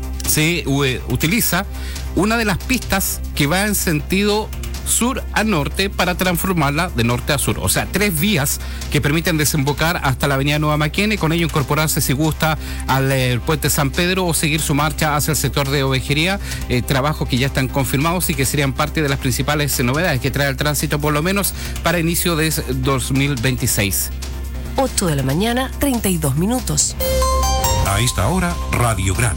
Se uh, utiliza una de las pistas que va en sentido sur a norte para transformarla de norte a sur. O sea, tres vías que permiten desembocar hasta la avenida Nueva Maquena y con ello incorporarse, si gusta, al eh, puente San Pedro o seguir su marcha hacia el sector de Ovejería. Eh, trabajos que ya están confirmados y que serían parte de las principales eh, novedades que trae el tránsito, por lo menos para inicio de dos mil veintiséis. ocho de la mañana, treinta y dos minutos. A esta hora, Radiograma.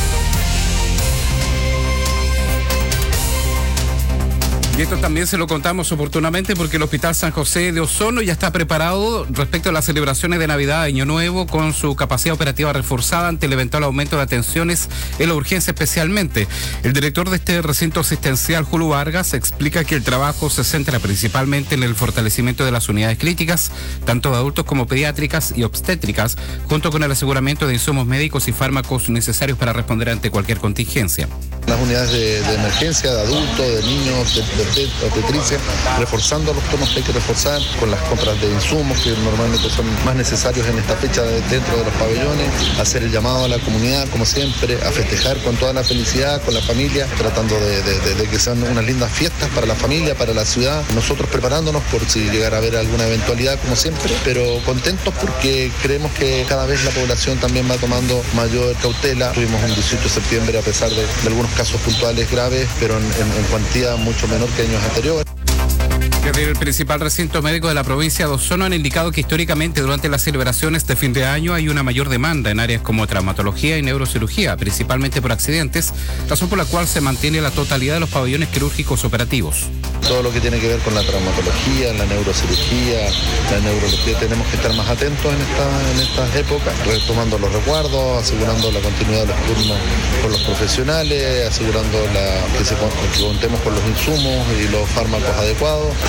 Y esto también se lo contamos oportunamente porque el Hospital San José de Osorno ya está preparado respecto a las celebraciones de Navidad y Año Nuevo, con su capacidad operativa reforzada ante el eventual aumento de atenciones en la urgencia especialmente. El director de este recinto asistencial, Julio Vargas, explica que el trabajo se centra principalmente en el fortalecimiento de las unidades críticas, tanto de adultos como pediátricas y obstétricas, junto con el aseguramiento de insumos médicos y fármacos necesarios para responder ante cualquier contingencia. Las unidades de, de emergencia, de adultos, de niños, de, de obstetricia, reforzando los turnos que hay que reforzar con las compras de insumos que normalmente son más necesarios en esta fecha dentro de los pabellones, hacer el llamado a la comunidad, como siempre, a festejar con toda la felicidad, con la familia, tratando de, de, de, de que sean unas lindas fiestas para la familia, para la ciudad, nosotros preparándonos por si llegara a haber alguna eventualidad, como siempre, pero contentos porque creemos que cada vez la población también va tomando mayor cautela. Tuvimos un dieciocho de septiembre, a pesar de, de algunos casos puntuales graves, pero en, en, en cuantía mucho menor que años anteriores. Desde el principal recinto médico de la provincia de Osorno han indicado que históricamente durante las celebraciones de fin de año hay una mayor demanda en áreas como traumatología y neurocirugía, principalmente por accidentes, razón por la cual se mantiene la totalidad de los pabellones quirúrgicos operativos. Todo lo que tiene que ver con la traumatología, la neurocirugía, la neurología, tenemos que estar más atentos en, esta, en estas épocas, retomando los resguardos, asegurando la continuidad de los turnos con los profesionales, asegurando la, que, se, que contemos con los insumos y los fármacos adecuados, pero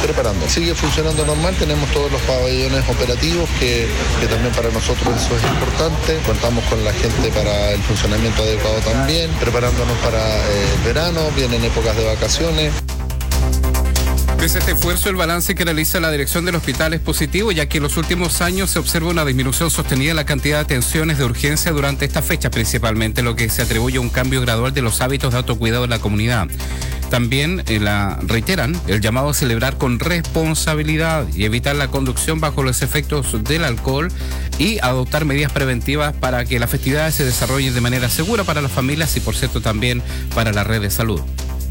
preparando. Sigue funcionando normal, tenemos todos los pabellones operativos, que, que también para nosotros eso es importante. Contamos con la gente para el funcionamiento adecuado también, preparándonos para eh, el verano, vienen épocas de vacaciones. Pese a este esfuerzo, el balance que realiza la dirección del hospital es positivo, ya que en los últimos años se observa una disminución sostenida en la cantidad de atenciones de urgencia durante esta fecha, principalmente lo que se atribuye a un cambio gradual de los hábitos de autocuidado en la comunidad. También eh, la reiteran el llamado a celebrar con responsabilidad y evitar la conducción bajo los efectos del alcohol y adoptar medidas preventivas para que las festividades se desarrollen de manera segura para las familias y, por cierto, también para la red de salud.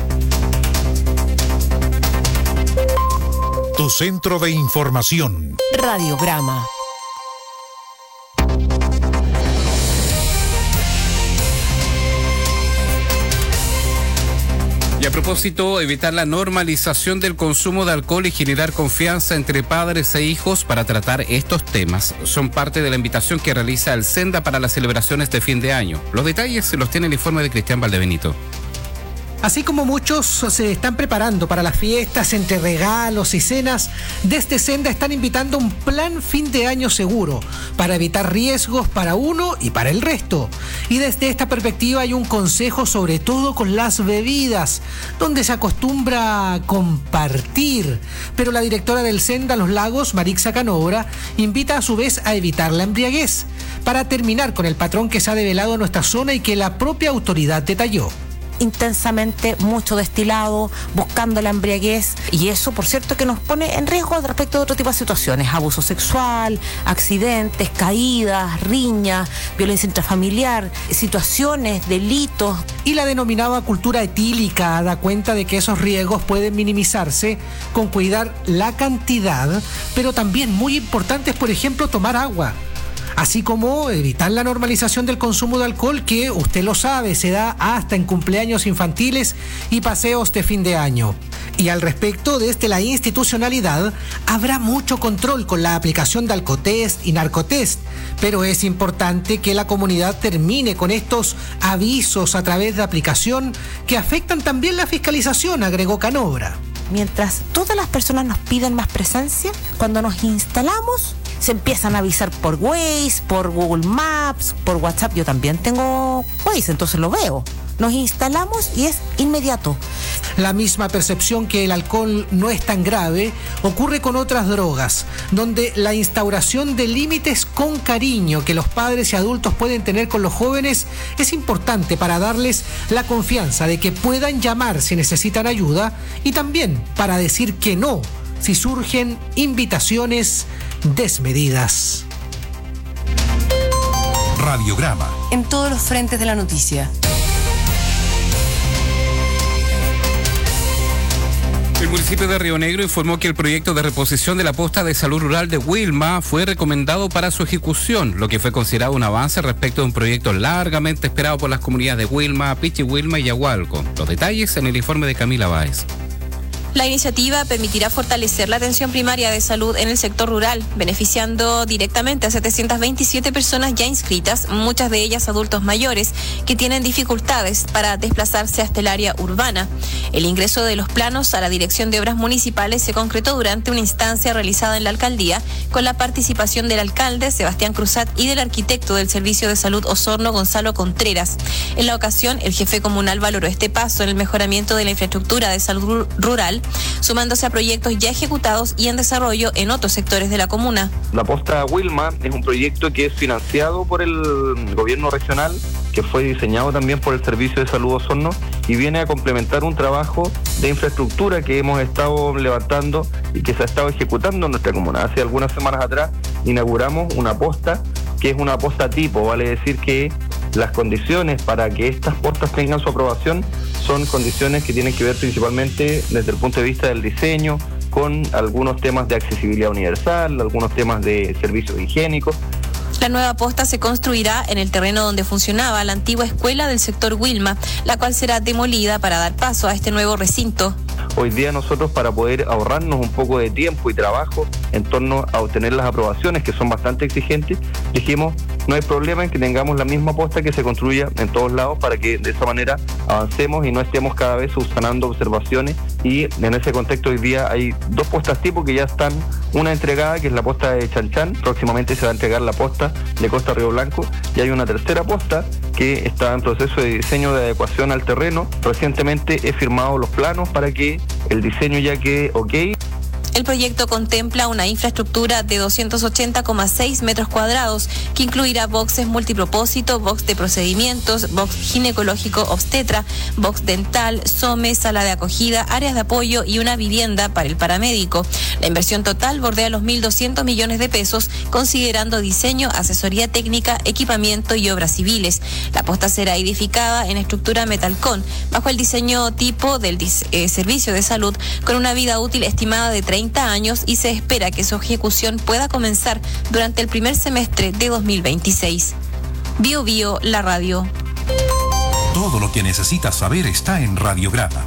Tu centro de información. Radiograma. Y a propósito, evitar la normalización del consumo de alcohol y generar confianza entre padres e hijos para tratar estos temas son parte de la invitación que realiza el Senda para las celebraciones de fin de año. Los detalles los tiene el informe de Cristian Valdebenito. Así como muchos se están preparando para las fiestas entre regalos y cenas, desde Senda están invitando a un plan fin de año seguro para evitar riesgos para uno y para el resto. Y desde esta perspectiva hay un consejo sobre todo con las bebidas, donde se acostumbra a compartir. Pero la directora del Senda Los Lagos, Marixa Canobra, invita a su vez a evitar la embriaguez para terminar con el patrón que se ha develado en nuestra zona y que la propia autoridad detalló. Intensamente, mucho destilado, buscando la embriaguez, y eso, por cierto, que nos pone en riesgo respecto de otro tipo de situaciones: abuso sexual, accidentes, caídas, riñas, violencia intrafamiliar, situaciones, delitos. Y la denominada cultura etílica da cuenta de que esos riesgos pueden minimizarse con cuidar la cantidad, pero también muy importante es, por ejemplo, tomar agua. Así como evitar la normalización del consumo de alcohol, que usted lo sabe, se da hasta en cumpleaños infantiles y paseos de fin de año. Y al respecto, desde la institucionalidad, habrá mucho control con la aplicación de alcotest y narcotest, pero es importante que la comunidad termine con estos avisos a través de aplicación que afectan también la fiscalización, agregó Canobra. Mientras todas las personas nos piden más presencia, cuando nos instalamos, se empiezan a avisar por Waze, por Google Maps, por WhatsApp. Yo también tengo Waze, entonces lo veo. Nos instalamos y es inmediato. La misma percepción que el alcohol no es tan grave ocurre con otras drogas, donde la instauración de límites con cariño que los padres y adultos pueden tener con los jóvenes es importante para darles la confianza de que puedan llamar si necesitan ayuda y también para decir que no si surgen invitaciones desmedidas. Radiograma. En todos los frentes de la noticia. El municipio de Río Negro informó que el proyecto de reposición de la posta de salud rural de Wilma fue recomendado para su ejecución, lo que fue considerado un avance respecto de un proyecto largamente esperado por las comunidades de Wilma, Pichihuilma y Yahualco. Los detalles en el informe de Camila Báez. La iniciativa permitirá fortalecer la atención primaria de salud en el sector rural, beneficiando directamente a setecientas veintisiete personas ya inscritas, muchas de ellas adultos mayores, que tienen dificultades para desplazarse hasta el área urbana. El ingreso de los planos a la Dirección de Obras Municipales se concretó durante una instancia realizada en la alcaldía, con la participación del alcalde Sebastián Cruzat y del arquitecto del Servicio de Salud Osorno, Gonzalo Contreras. En la ocasión, el jefe comunal valoró este paso en el mejoramiento de la infraestructura de salud rural, sumándose a proyectos ya ejecutados y en desarrollo en otros sectores de la comuna. La posta Wilma es un proyecto que es financiado por el gobierno regional, que fue diseñado también por el Servicio de Salud Osorno y viene a complementar un trabajo de infraestructura que hemos estado levantando y que se ha estado ejecutando en nuestra comuna. Hace algunas semanas atrás inauguramos una posta que es una posta tipo, vale decir que las condiciones para que estas postas tengan su aprobación son condiciones que tienen que ver principalmente desde el punto de vista del diseño, con algunos temas de accesibilidad universal, algunos temas de servicios higiénicos. La nueva posta se construirá en el terreno donde funcionaba la antigua escuela del sector Wilma, la cual será demolida para dar paso a este nuevo recinto. hoy día nosotros, para poder ahorrarnos un poco de tiempo y trabajo en torno a obtener las aprobaciones, que son bastante exigentes, dijimos, no hay problema en que tengamos la misma posta que se construya en todos lados para que de esa manera avancemos y no estemos cada vez subsanando observaciones. Y en ese contexto hoy día hay dos postas tipo que ya están, una entregada, que es la posta de Chanchán, próximamente se va a entregar la posta de Costa Río Blanco, y hay una tercera posta que está en proceso de diseño de adecuación al terreno. Recientemente he firmado los planos para que el diseño ya quede ok. El proyecto contempla una infraestructura de doscientos ochenta coma seis metros cuadrados que incluirá boxes multipropósito, box de procedimientos, box ginecológico obstetra, box dental, SOME, sala de acogida, áreas de apoyo y una vivienda para el paramédico. La inversión total bordea los mil doscientos millones de pesos, considerando diseño, asesoría técnica, equipamiento y obras civiles. La posta será edificada en estructura metalcón, bajo el diseño tipo del eh, servicio de salud, con una vida útil estimada de treinta años, y se espera que su ejecución pueda comenzar durante el primer semestre de dos mil veintiséis. Bio Bio, la radio. Todo lo que necesitas saber está en Radiograma.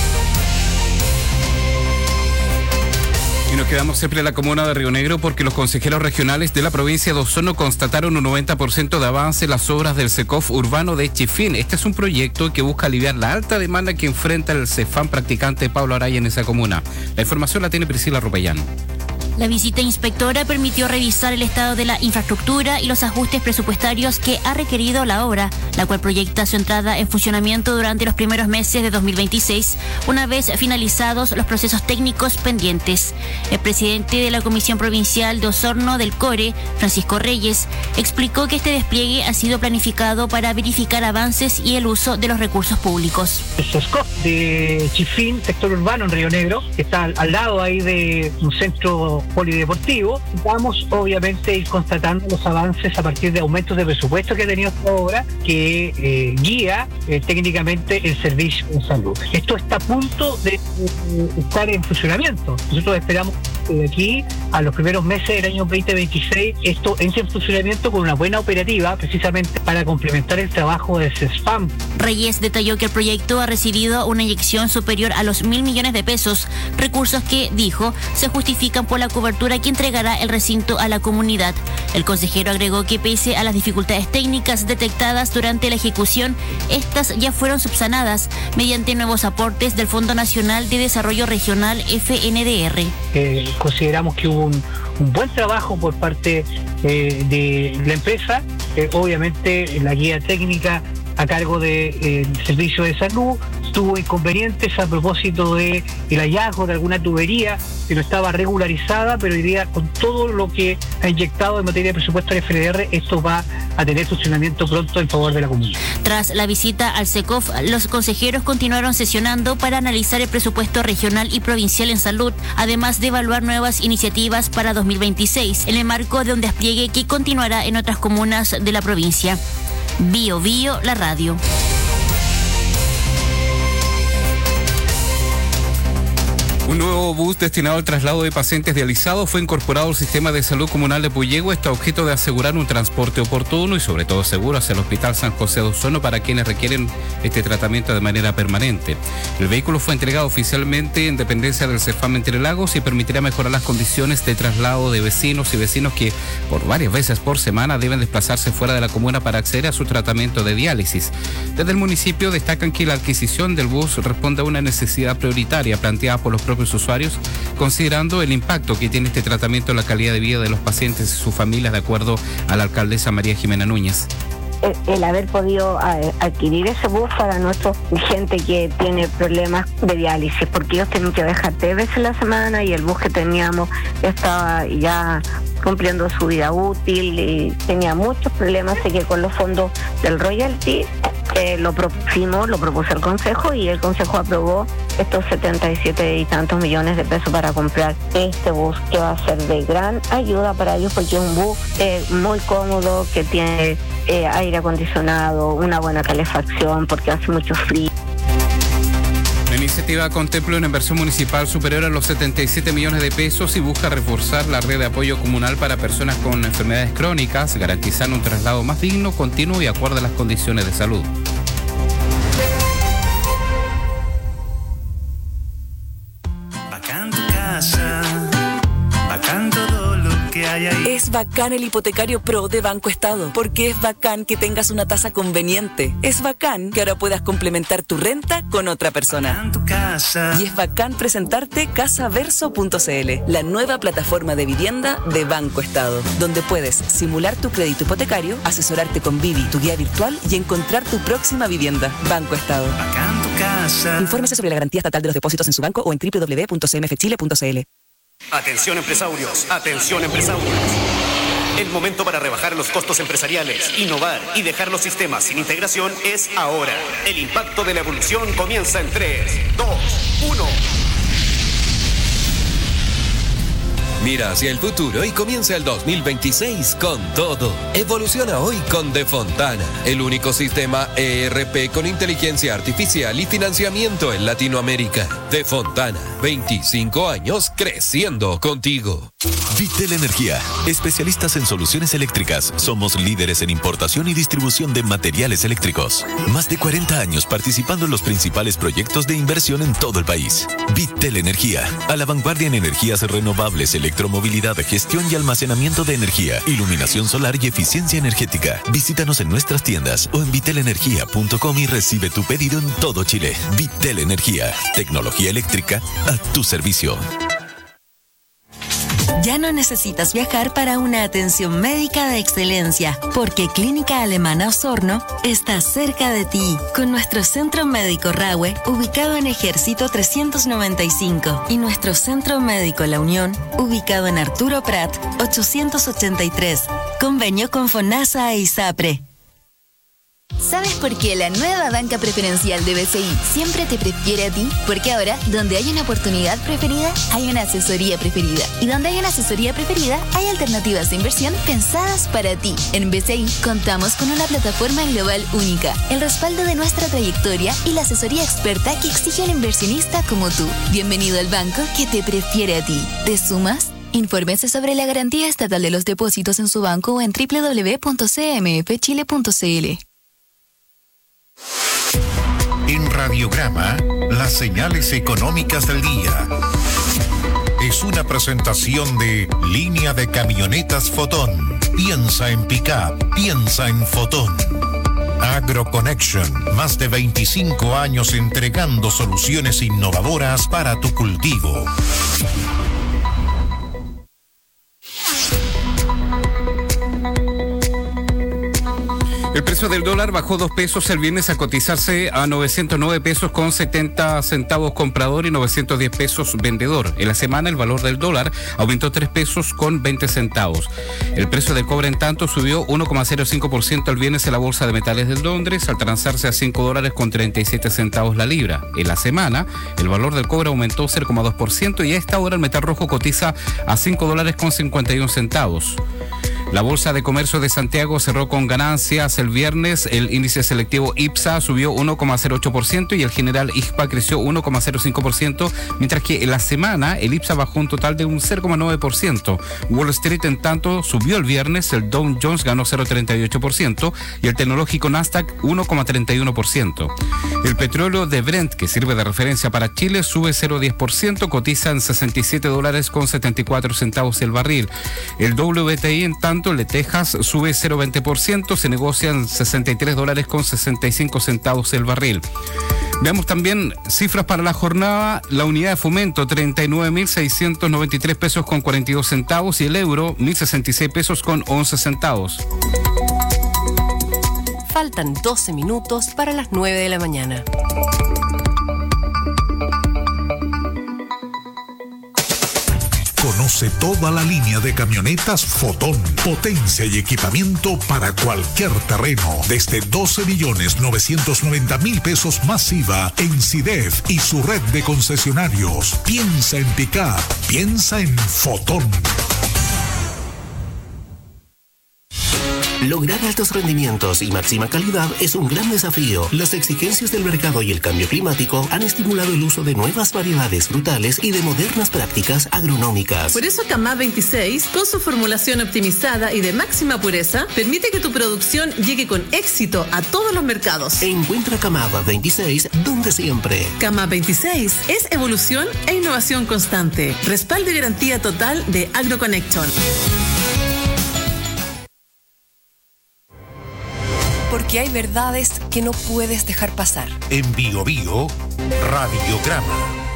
Y nos quedamos siempre en la comuna de Río Negro porque los consejeros regionales de la provincia de Osorno constataron un noventa por ciento de avance en las obras del SECOF urbano de Chifín. Este es un proyecto que busca aliviar la alta demanda que enfrenta el CEFAM practicante Pablo Araya en esa comuna. La información la tiene Priscila Rupellán. La visita inspectora permitió revisar el estado de la infraestructura y los ajustes presupuestarios que ha requerido la obra, la cual proyecta su entrada en funcionamiento durante los primeros meses de dos mil veintiséis, una vez finalizados los procesos técnicos pendientes. El presidente de la Comisión Provincial de Osorno del CORE, Francisco Reyes, explicó que este despliegue ha sido planificado para verificar avances y el uso de los recursos públicos. El SESCOF de Chifín, sector urbano en Río Negro, que está al, al lado ahí de un centro polideportivo, vamos obviamente a ir constatando los avances a partir de aumentos de presupuesto que ha tenido esta obra, que eh, guía eh, técnicamente el servicio de salud. Esto está a punto de eh, estar en funcionamiento. Nosotros esperamos que de aquí a los primeros meses del año veinte veintiséis esto entre en funcionamiento con una buena operativa, precisamente para complementar el trabajo del CESFAM. Reyes detalló que el proyecto ha recibido una inyección superior a los mil millones de pesos, recursos que, dijo, se justifican por la cobertura que entregará el recinto a la comunidad. El consejero agregó que pese a las dificultades técnicas detectadas durante la ejecución, estas ya fueron subsanadas mediante nuevos aportes del Fondo Nacional de Desarrollo Regional F N D R. Eh, consideramos que hubo un, un buen trabajo por parte eh, de la empresa, eh, obviamente la guía técnica a cargo del de, eh, servicio de salud tuvo inconvenientes a propósito de el hallazgo de alguna tubería que no estaba regularizada, pero hoy día con todo lo que ha inyectado en materia de presupuesto del F N D R, esto va a tener funcionamiento pronto en favor de la comunidad. Tras la visita al SECOF, los consejeros continuaron sesionando para analizar el presupuesto regional y provincial en salud, además de evaluar nuevas iniciativas para dos mil veintiséis, en el marco de un despliegue que continuará en otras comunas de la provincia. Bio Bio, la radio. Un nuevo bus destinado al traslado de pacientes dializados fue incorporado al sistema de salud comunal de Puyehue. Está objeto de asegurar un transporte oportuno y sobre todo seguro hacia el Hospital San José de Osorno para quienes requieren este tratamiento de manera permanente. El vehículo fue entregado oficialmente en dependencia del CEFAM Entre Lagos y permitirá mejorar las condiciones de traslado de vecinos y vecinos que por varias veces por semana deben desplazarse fuera de la comuna para acceder a su tratamiento de diálisis. Desde el municipio destacan que la adquisición del bus responde a una necesidad prioritaria planteada por los propios usuarios, considerando el impacto que tiene este tratamiento en la calidad de vida de los pacientes y sus familias, de acuerdo a la alcaldesa María Jimena Núñez. El, el haber podido a, adquirir ese bus para nuestra gente que tiene problemas de diálisis, porque ellos tienen que viajar tres veces a la semana y el bus que teníamos estaba ya cumpliendo su vida útil y tenía muchos problemas, así que con los fondos del royalty eh, lo propusimos, lo propuso el Consejo y el Consejo aprobó estos setenta y siete y tantos millones de pesos para comprar este bus, que va a ser de gran ayuda para ellos porque es un bus eh, muy cómodo, que tiene eh, aire acondicionado, una buena calefacción porque hace mucho frío. La iniciativa contempla una inversión municipal superior a los setenta y siete millones de pesos y busca reforzar la red de apoyo comunal para personas con enfermedades crónicas, garantizando un traslado más digno, continuo y acorde a las condiciones de salud. Bacán tu casa, bacán todo lo que hay ahí. Es bacán el hipotecario Pro de Banco Estado, porque es bacán que tengas una tasa conveniente. Es bacán que ahora puedas complementar tu renta con otra persona. Tu casa. Y es bacán presentarte casaverso punto c l, la nueva plataforma de vivienda de Banco Estado, donde puedes simular tu crédito hipotecario, asesorarte con Vivi, tu guía virtual, y encontrar tu próxima vivienda. Banco Estado. Bacán tu casa. Infórmese sobre la garantía estatal de los depósitos en su banco o en doble u doble u doble u punto c m f chile punto c l. Atención empresarios, atención empresarios. El momento para rebajar los costos empresariales, innovar y dejar los sistemas sin integración es ahora. El impacto de la evolución comienza en tres, dos, uno. Mira hacia el futuro y comienza el dos mil veintiséis con todo. Evoluciona hoy con De Fontana, el único sistema E R P con inteligencia artificial y financiamiento en Latinoamérica. De Fontana, veinticinco años creciendo contigo. Vitel Energía, especialistas en soluciones eléctricas. Somos líderes en importación y distribución de materiales eléctricos. Más de cuarenta años participando en los principales proyectos de inversión en todo el país. Vitel Energía, a la vanguardia en energías renovables, electromovilidad, gestión y almacenamiento de energía, iluminación solar y eficiencia energética. Visítanos en nuestras tiendas o en vitel energía punto com y recibe tu pedido en todo Chile. Vitel Energía, tecnología eléctrica a tu servicio. Ya no necesitas viajar para una atención médica de excelencia, porque Clínica Alemana Osorno está cerca de ti, con nuestro Centro Médico Rahue, ubicado en Ejército trescientos noventa y cinco, y nuestro Centro Médico La Unión, ubicado en Arturo Prat ochocientos ochenta y tres. Convenio con FONASA e ISAPRE. ¿Sabes por qué la nueva banca preferencial de B C I siempre te prefiere a ti? Porque ahora, donde hay una oportunidad preferida, hay una asesoría preferida. Y donde hay una asesoría preferida, hay alternativas de inversión pensadas para ti. En B C I contamos con una plataforma global única, el respaldo de nuestra trayectoria y la asesoría experta que exige un inversionista como tú. Bienvenido al banco que te prefiere a ti. ¿Te sumas? Infórmese sobre la garantía estatal de los depósitos en su banco o en doble u doble u doble u punto c m f chile punto c l. En Radiograma, las señales económicas del día. Es una presentación de Línea de Camionetas Fotón. Piensa en pick-up, piensa en Fotón. AgroConnection, más de veinticinco años entregando soluciones innovadoras para tu cultivo. El precio del dólar bajó dos pesos el viernes a cotizarse a novecientos nueve pesos con setenta centavos comprador y novecientos diez pesos vendedor. En la semana el valor del dólar aumentó tres pesos con veinte centavos. El precio del cobre en tanto subió uno coma cero cinco por ciento el viernes en la Bolsa de Metales de Londres al transarse a cinco dólares con treinta y siete centavos la libra. En la semana el valor del cobre aumentó cero coma dos por ciento y a esta hora el metal rojo cotiza a cinco dólares con cincuenta y uno centavos. La Bolsa de Comercio de Santiago cerró con ganancias el viernes. El índice selectivo IPSA subió uno coma cero ocho por ciento y el general I G P A creció uno coma cero cinco por ciento, mientras que en la semana el IPSA bajó un total de un cero coma nueve por ciento. Wall Street, en tanto, subió el viernes. El Dow Jones ganó cero coma treinta y ocho por ciento y el tecnológico Nasdaq uno coma treinta y uno por ciento. El petróleo de Brent, que sirve de referencia para Chile, sube cero coma diez por ciento, cotiza en sesenta y siete dólares con setenta y cuatro centavos el barril. El W T I, en tanto, el de Texas sube cero coma veinte por ciento, se negocian sesenta y tres dólares con sesenta y cinco centavos el barril. Veamos también cifras para la jornada. La unidad de fomento, treinta y nueve mil seiscientos noventa y tres pesos con cuarenta y dos centavos y el euro, mil sesenta y seis pesos con once centavos. Faltan doce minutos para las nueve de la mañana. Conoce toda la línea de camionetas Fotón. Potencia y equipamiento para cualquier terreno. Desde doce millones novecientos noventa mil pesos más I V A en SIDEF y su red de concesionarios. Piensa en pick-up. Piensa en Fotón. Lograr altos rendimientos y máxima calidad es un gran desafío. Las exigencias del mercado y el cambio climático han estimulado el uso de nuevas variedades frutales y de modernas prácticas agronómicas. Por eso Camad veintiséis, con su formulación optimizada y de máxima pureza, permite que tu producción llegue con éxito a todos los mercados. Encuentra Camad veintiséis donde siempre. Camad veintiséis es evolución e innovación constante. Respaldo y garantía total de AgroConnection. Porque hay verdades que no puedes dejar pasar. En Bio Bio, Radiograma.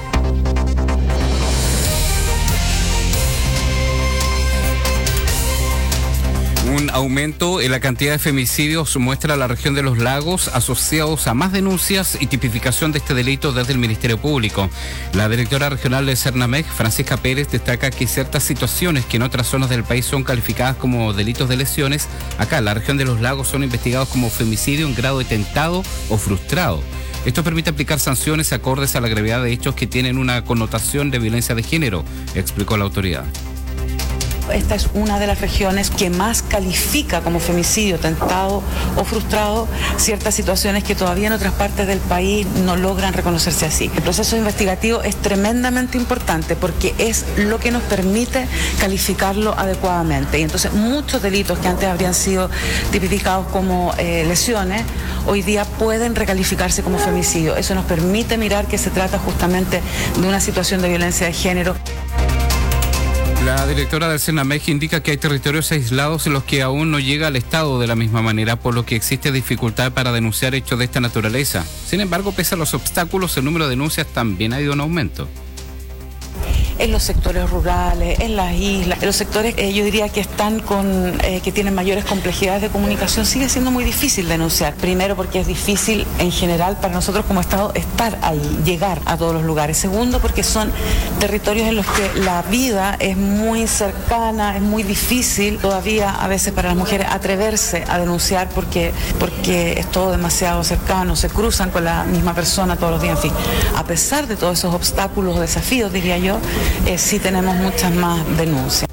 Un aumento en la cantidad de femicidios muestra la región de los lagos asociados a más denuncias y tipificación de este delito desde el Ministerio Público. La directora regional de Cernamec, Francisca Pérez, destaca que ciertas situaciones que en otras zonas del país son calificadas como delitos de lesiones, acá en la región de los lagos son investigados como femicidio en grado de tentado o frustrado. Esto permite aplicar sanciones acordes a la gravedad de hechos que tienen una connotación de violencia de género, explicó la autoridad. Esta es una de las regiones que más califica como femicidio, tentado o frustrado ciertas situaciones que todavía en otras partes del país no logran reconocerse así. El proceso investigativo es tremendamente importante porque es lo que nos permite calificarlo adecuadamente. Y entonces muchos delitos que antes habrían sido tipificados como eh, lesiones, hoy día pueden recalificarse como femicidio. Eso nos permite mirar que se trata justamente de una situación de violencia de género. La directora del Cernamec indica que hay territorios aislados en los que aún no llega al Estado de la misma manera, por lo que existe dificultad para denunciar hechos de esta naturaleza. Sin embargo, pese a los obstáculos, el número de denuncias también ha ido en aumento. En los sectores rurales, en las islas, en los sectores eh, yo diría que están con, eh, que tienen mayores complejidades de comunicación, sigue siendo muy difícil denunciar. Primero porque es difícil en general para nosotros como Estado estar ahí, llegar a todos los lugares. Segundo porque son territorios en los que la vida es muy cercana, es muy difícil todavía a veces para las mujeres atreverse a denunciar porque, porque es todo demasiado cercano, se cruzan con la misma persona todos los días, en fin. A pesar de todos esos obstáculos o desafíos, diría yo, Eh, sí tenemos muchas más denuncias.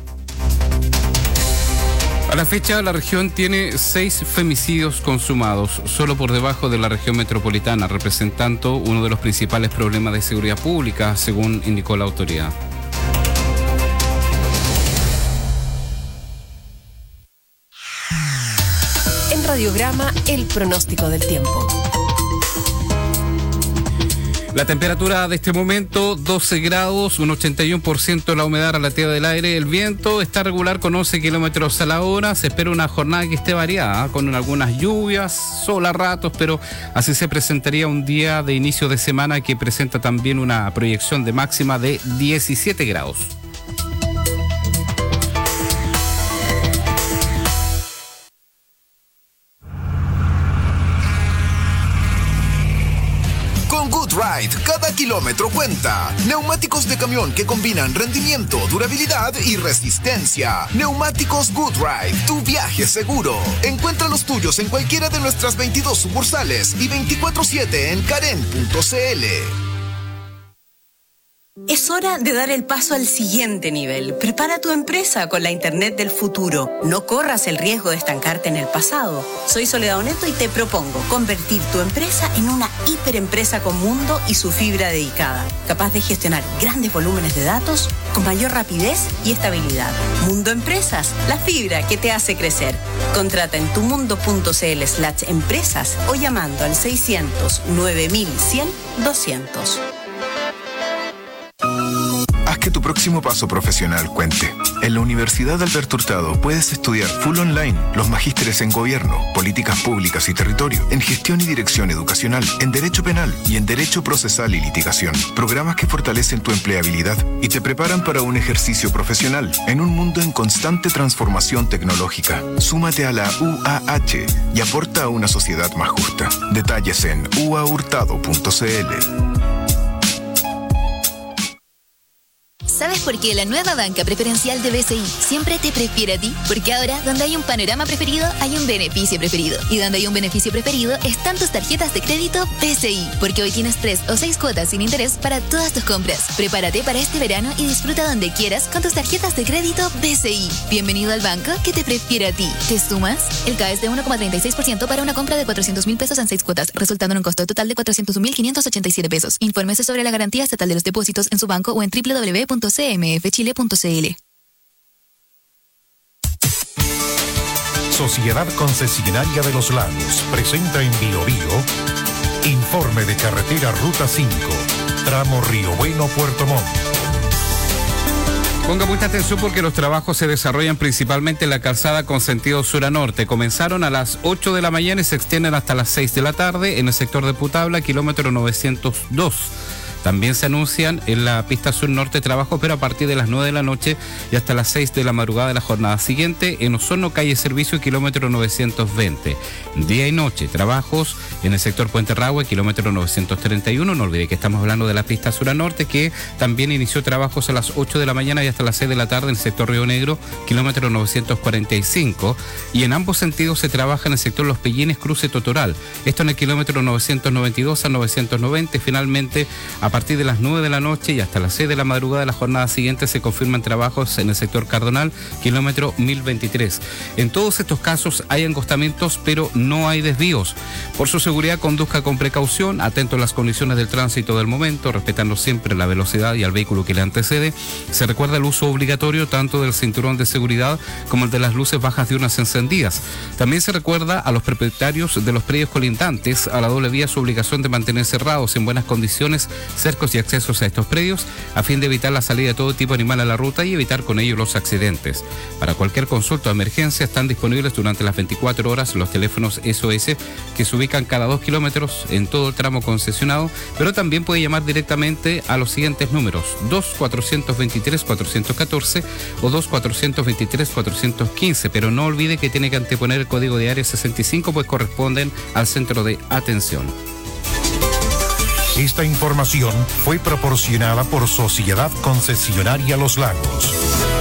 A la fecha, la región tiene seis femicidios consumados, solo por debajo de la región metropolitana, representando uno de los principales problemas de seguridad pública, según indicó la autoridad. En Radiograma, el pronóstico del tiempo. La temperatura de este momento, doce grados, un ochenta y uno por ciento la humedad relativa del aire. El viento está regular con once kilómetros a la hora. Se espera una jornada que esté variada, ¿eh? Con algunas lluvias, sol a ratos, pero así se presentaría un día de inicio de semana que presenta también una proyección de máxima de diecisiete grados. Ride, cada kilómetro cuenta. Neumáticos de camión que combinan rendimiento, durabilidad y resistencia. Neumáticos Goodride, tu viaje seguro. Encuentra los tuyos en cualquiera de nuestras veintidós sucursales y veinticuatro siete en karen punto c l. Es hora de dar el paso al siguiente nivel. Prepara tu empresa con la Internet del futuro. No corras el riesgo de estancarte en el pasado. Soy Soledad Oneto y te propongo convertir tu empresa en una hiperempresa con mundo y su fibra dedicada, capaz de gestionar grandes volúmenes de datos con mayor rapidez y estabilidad. Mundo Empresas, la fibra que te hace crecer. Contrata en tumundo.cl slash empresas o llamando al seiscientos nueve mil cien doscientos. Haz que tu próximo paso profesional cuente. En la Universidad Alberto Hurtado puedes estudiar full online los magísteres en Gobierno, Políticas Públicas y Territorio, en Gestión y Dirección Educacional, en Derecho Penal y en Derecho Procesal y Litigación. Programas que fortalecen tu empleabilidad y te preparan para un ejercicio profesional en un mundo en constante transformación tecnológica. Súmate a la U A H y aporta a una sociedad más justa. Detalles en u a hurtado punto c l. ¿Sabes por qué la nueva banca preferencial de B C I siempre te prefiere a ti? Porque ahora, donde hay un panorama preferido, hay un beneficio preferido. Y donde hay un beneficio preferido, están tus tarjetas de crédito B C I. Porque hoy tienes tres o seis cuotas sin interés para todas tus compras. Prepárate para este verano y disfruta donde quieras con tus tarjetas de crédito B C I. Bienvenido al banco que te prefiere a ti. ¿Te sumas? El K A es de uno coma treinta y seis por ciento para una compra de cuatrocientos mil pesos en seis cuotas, resultando en un costo total de cuatrocientos un mil quinientos ochenta y siete pesos. Infórmese sobre la garantía estatal de los depósitos en su banco o en doble u doble u doble u punto c m f chile punto c l. Sociedad Concesionaria de los Lagos presenta en Bio Bio informe de carretera Ruta cinco, tramo Río Bueno, Puerto Montt. Ponga mucha atención porque los trabajos se desarrollan principalmente en la calzada con sentido sur a norte. Comenzaron a las ocho de la mañana y se extienden hasta las seis de la tarde en el sector de Putabla, kilómetro novecientos dos. También se anuncian en la pista sur norte trabajos, pero a partir de las nueve de la noche y hasta las seis de la madrugada de la jornada siguiente. En Osorno, calle Servicio, kilómetro novecientos veinte. Día y noche, trabajos en el sector Puente Rahue, kilómetro novecientos treinta y uno. No olvide que estamos hablando de la pista sur a norte, que también inició trabajos a las ocho de la mañana y hasta las seis de la tarde en el sector Río Negro, kilómetro novecientos cuarenta y cinco. Y en ambos sentidos se trabaja en el sector Los Pellines, cruce Totoral. Esto en el kilómetro novecientos noventa y dos a novecientos noventa. Finalmente, a A partir de las nueve de la noche y hasta las seis de la madrugada de la jornada siguiente se confirman trabajos en el sector Cardonal, kilómetro mil veintitrés. En todos estos casos hay angostamientos, pero no hay desvíos. Por su seguridad, conduzca con precaución, atento a las condiciones del tránsito del momento, respetando siempre la velocidad y al vehículo que le antecede. Se recuerda el uso obligatorio tanto del cinturón de seguridad como el de las luces bajas diurnas encendidas. También se recuerda a los propietarios de los predios colindantes a la doble vía su obligación de mantener cerrados en buenas condiciones cercos y accesos a estos predios a fin de evitar la salida de todo tipo de animal a la ruta y evitar con ello los accidentes. Para cualquier consulta o emergencia están disponibles durante las veinticuatro horas los teléfonos S O S que se ubican cada dos kilómetros en todo el tramo concesionado, pero también puede llamar directamente a los siguientes números: dos cuatrocientos veintitrés cuatrocientos catorce o dos cuatrocientos veintitrés cuatrocientos quince, pero no olvide que tiene que anteponer el código de área sesenta y cinco, pues corresponden al centro de atención. Esta información fue proporcionada por Sociedad Concesionaria Los Lagos.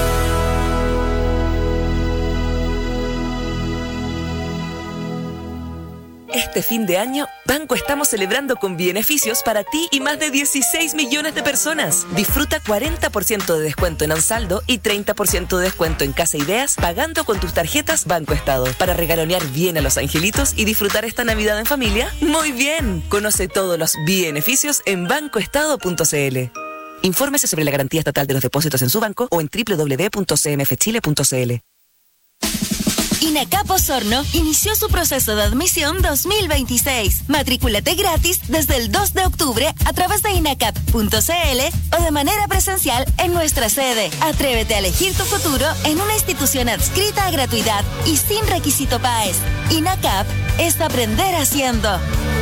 Este fin de año, Banco estamos celebrando con beneficios para ti y más de dieciséis millones de personas. Disfruta cuarenta por ciento de descuento en Ansaldo y treinta por ciento de descuento en Casa Ideas pagando con tus tarjetas Banco Estado para regalonear bien a los angelitos y disfrutar esta Navidad en familia. ¡Muy bien! Conoce todos los beneficios en banco estado punto c l. Infórmese sobre la garantía estatal de los depósitos en su banco o en doble u doble u doble u punto c m f chile punto c l. INACAP Osorno inició su proceso de admisión dos mil veintiséis. Matrículate gratis desde el dos de octubre a través de inacap punto c l o de manera presencial en nuestra sede. Atrévete a elegir tu futuro en una institución adscrita a gratuidad y sin requisito P A E S. INACAP es aprender haciendo.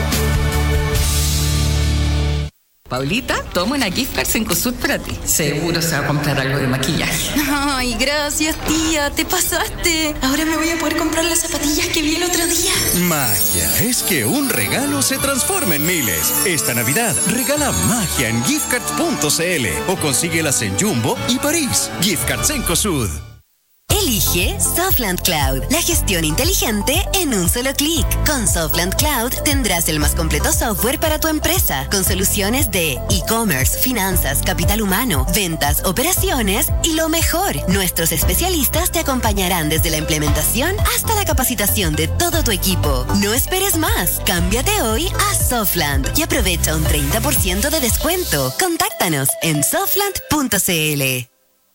Paulita, toma una gift card cinco sud para ti. Seguro se va a comprar algo de maquillaje. Ay, gracias, tía. Te pasaste. Ahora me voy a poder comprar las zapatillas que vi el otro día. Magia. Es que un regalo se transforma en miles. Esta Navidad, regala magia en gift cards punto c l o consíguelas en Jumbo y París. Gift Cards Cencosud. Elige Softland Cloud, la gestión inteligente en un solo clic. Con Softland Cloud tendrás el más completo software para tu empresa, con soluciones de e-commerce, finanzas, capital humano, ventas, operaciones y lo mejor, nuestros especialistas te acompañarán desde la implementación hasta la capacitación de todo tu equipo. No esperes más, cámbiate hoy a Softland y aprovecha un treinta por ciento de descuento. Contáctanos en softland punto c l.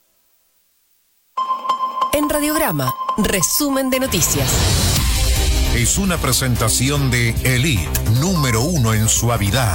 En Radiograma, resumen de noticias. Es una presentación de Elite, número uno en suavidad.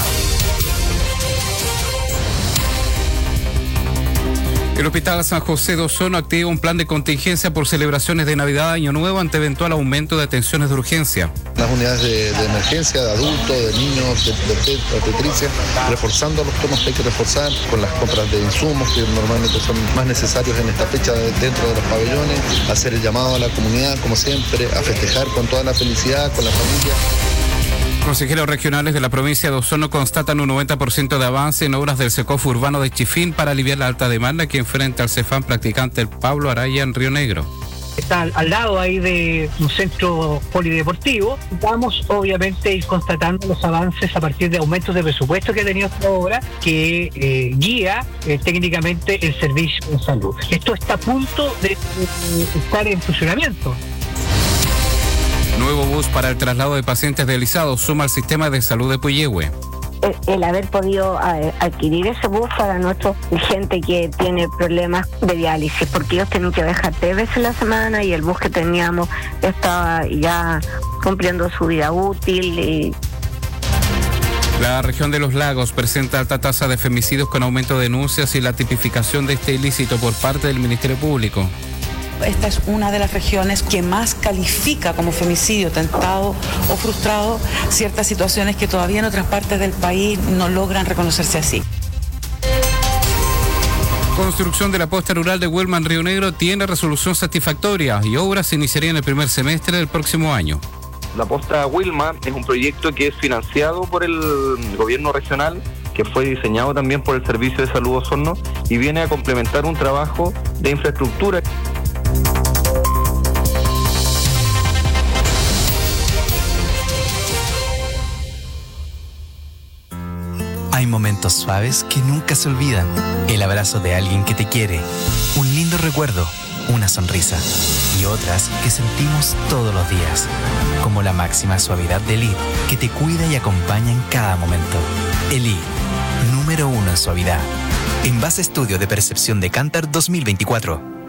El Hospital San José de Osorno activa un plan de contingencia por celebraciones de Navidad, Año Nuevo, ante eventual aumento de atenciones de urgencia. Las unidades de, de emergencia, de adultos, de niños, de, de, de obstetricia, reforzando los turnos que hay que reforzar con las compras de insumos que normalmente son más necesarios en esta fecha dentro de los pabellones, hacer el llamado a la comunidad, como siempre, a festejar con toda la felicidad, con la familia. Consejeros regionales de la provincia de Osorno constatan un noventa por ciento de avance en obras del SECOF urbano de Chifín para aliviar la alta demanda que enfrenta al CEFAM practicante el Pablo Araya en Río Negro. Está al, al lado ahí de un centro polideportivo. Vamos obviamente a ir constatando los avances a partir de aumentos de presupuesto que ha tenido esta obra, que eh, guía eh, técnicamente el servicio de salud. Esto está a punto de, de, de estar en funcionamiento. Nuevo bus para el traslado de pacientes dializados suma al sistema de salud de Puyehue. El, el haber podido eh, adquirir ese bus para nuestra gente que tiene problemas de diálisis, porque ellos tienen que viajar tres veces a la semana y el bus que teníamos estaba ya cumpliendo su vida útil. Y... La región de los lagos presenta alta tasa de femicidios con aumento de denuncias y la tipificación de este ilícito por parte del Ministerio Público. Esta es una de las regiones que más califica como femicidio tentado o frustrado ciertas situaciones que todavía en otras partes del país no logran reconocerse así. Construcción de la posta rural de Huelma en Río Negro tiene resolución satisfactoria y obras se iniciarían en el primer semestre del próximo año. La posta Huelma es un proyecto que es financiado por el gobierno regional, que fue diseñado también por el Servicio de Salud Osorno y viene a complementar un trabajo de infraestructura. Hay momentos suaves que nunca se olvidan. El abrazo de alguien que te quiere, un lindo recuerdo, una sonrisa. Y otras que sentimos todos los días, como la máxima suavidad de Elite, que te cuida y acompaña en cada momento. Elite, número uno en suavidad. En base estudio de percepción de Kantar dos mil veinticuatro.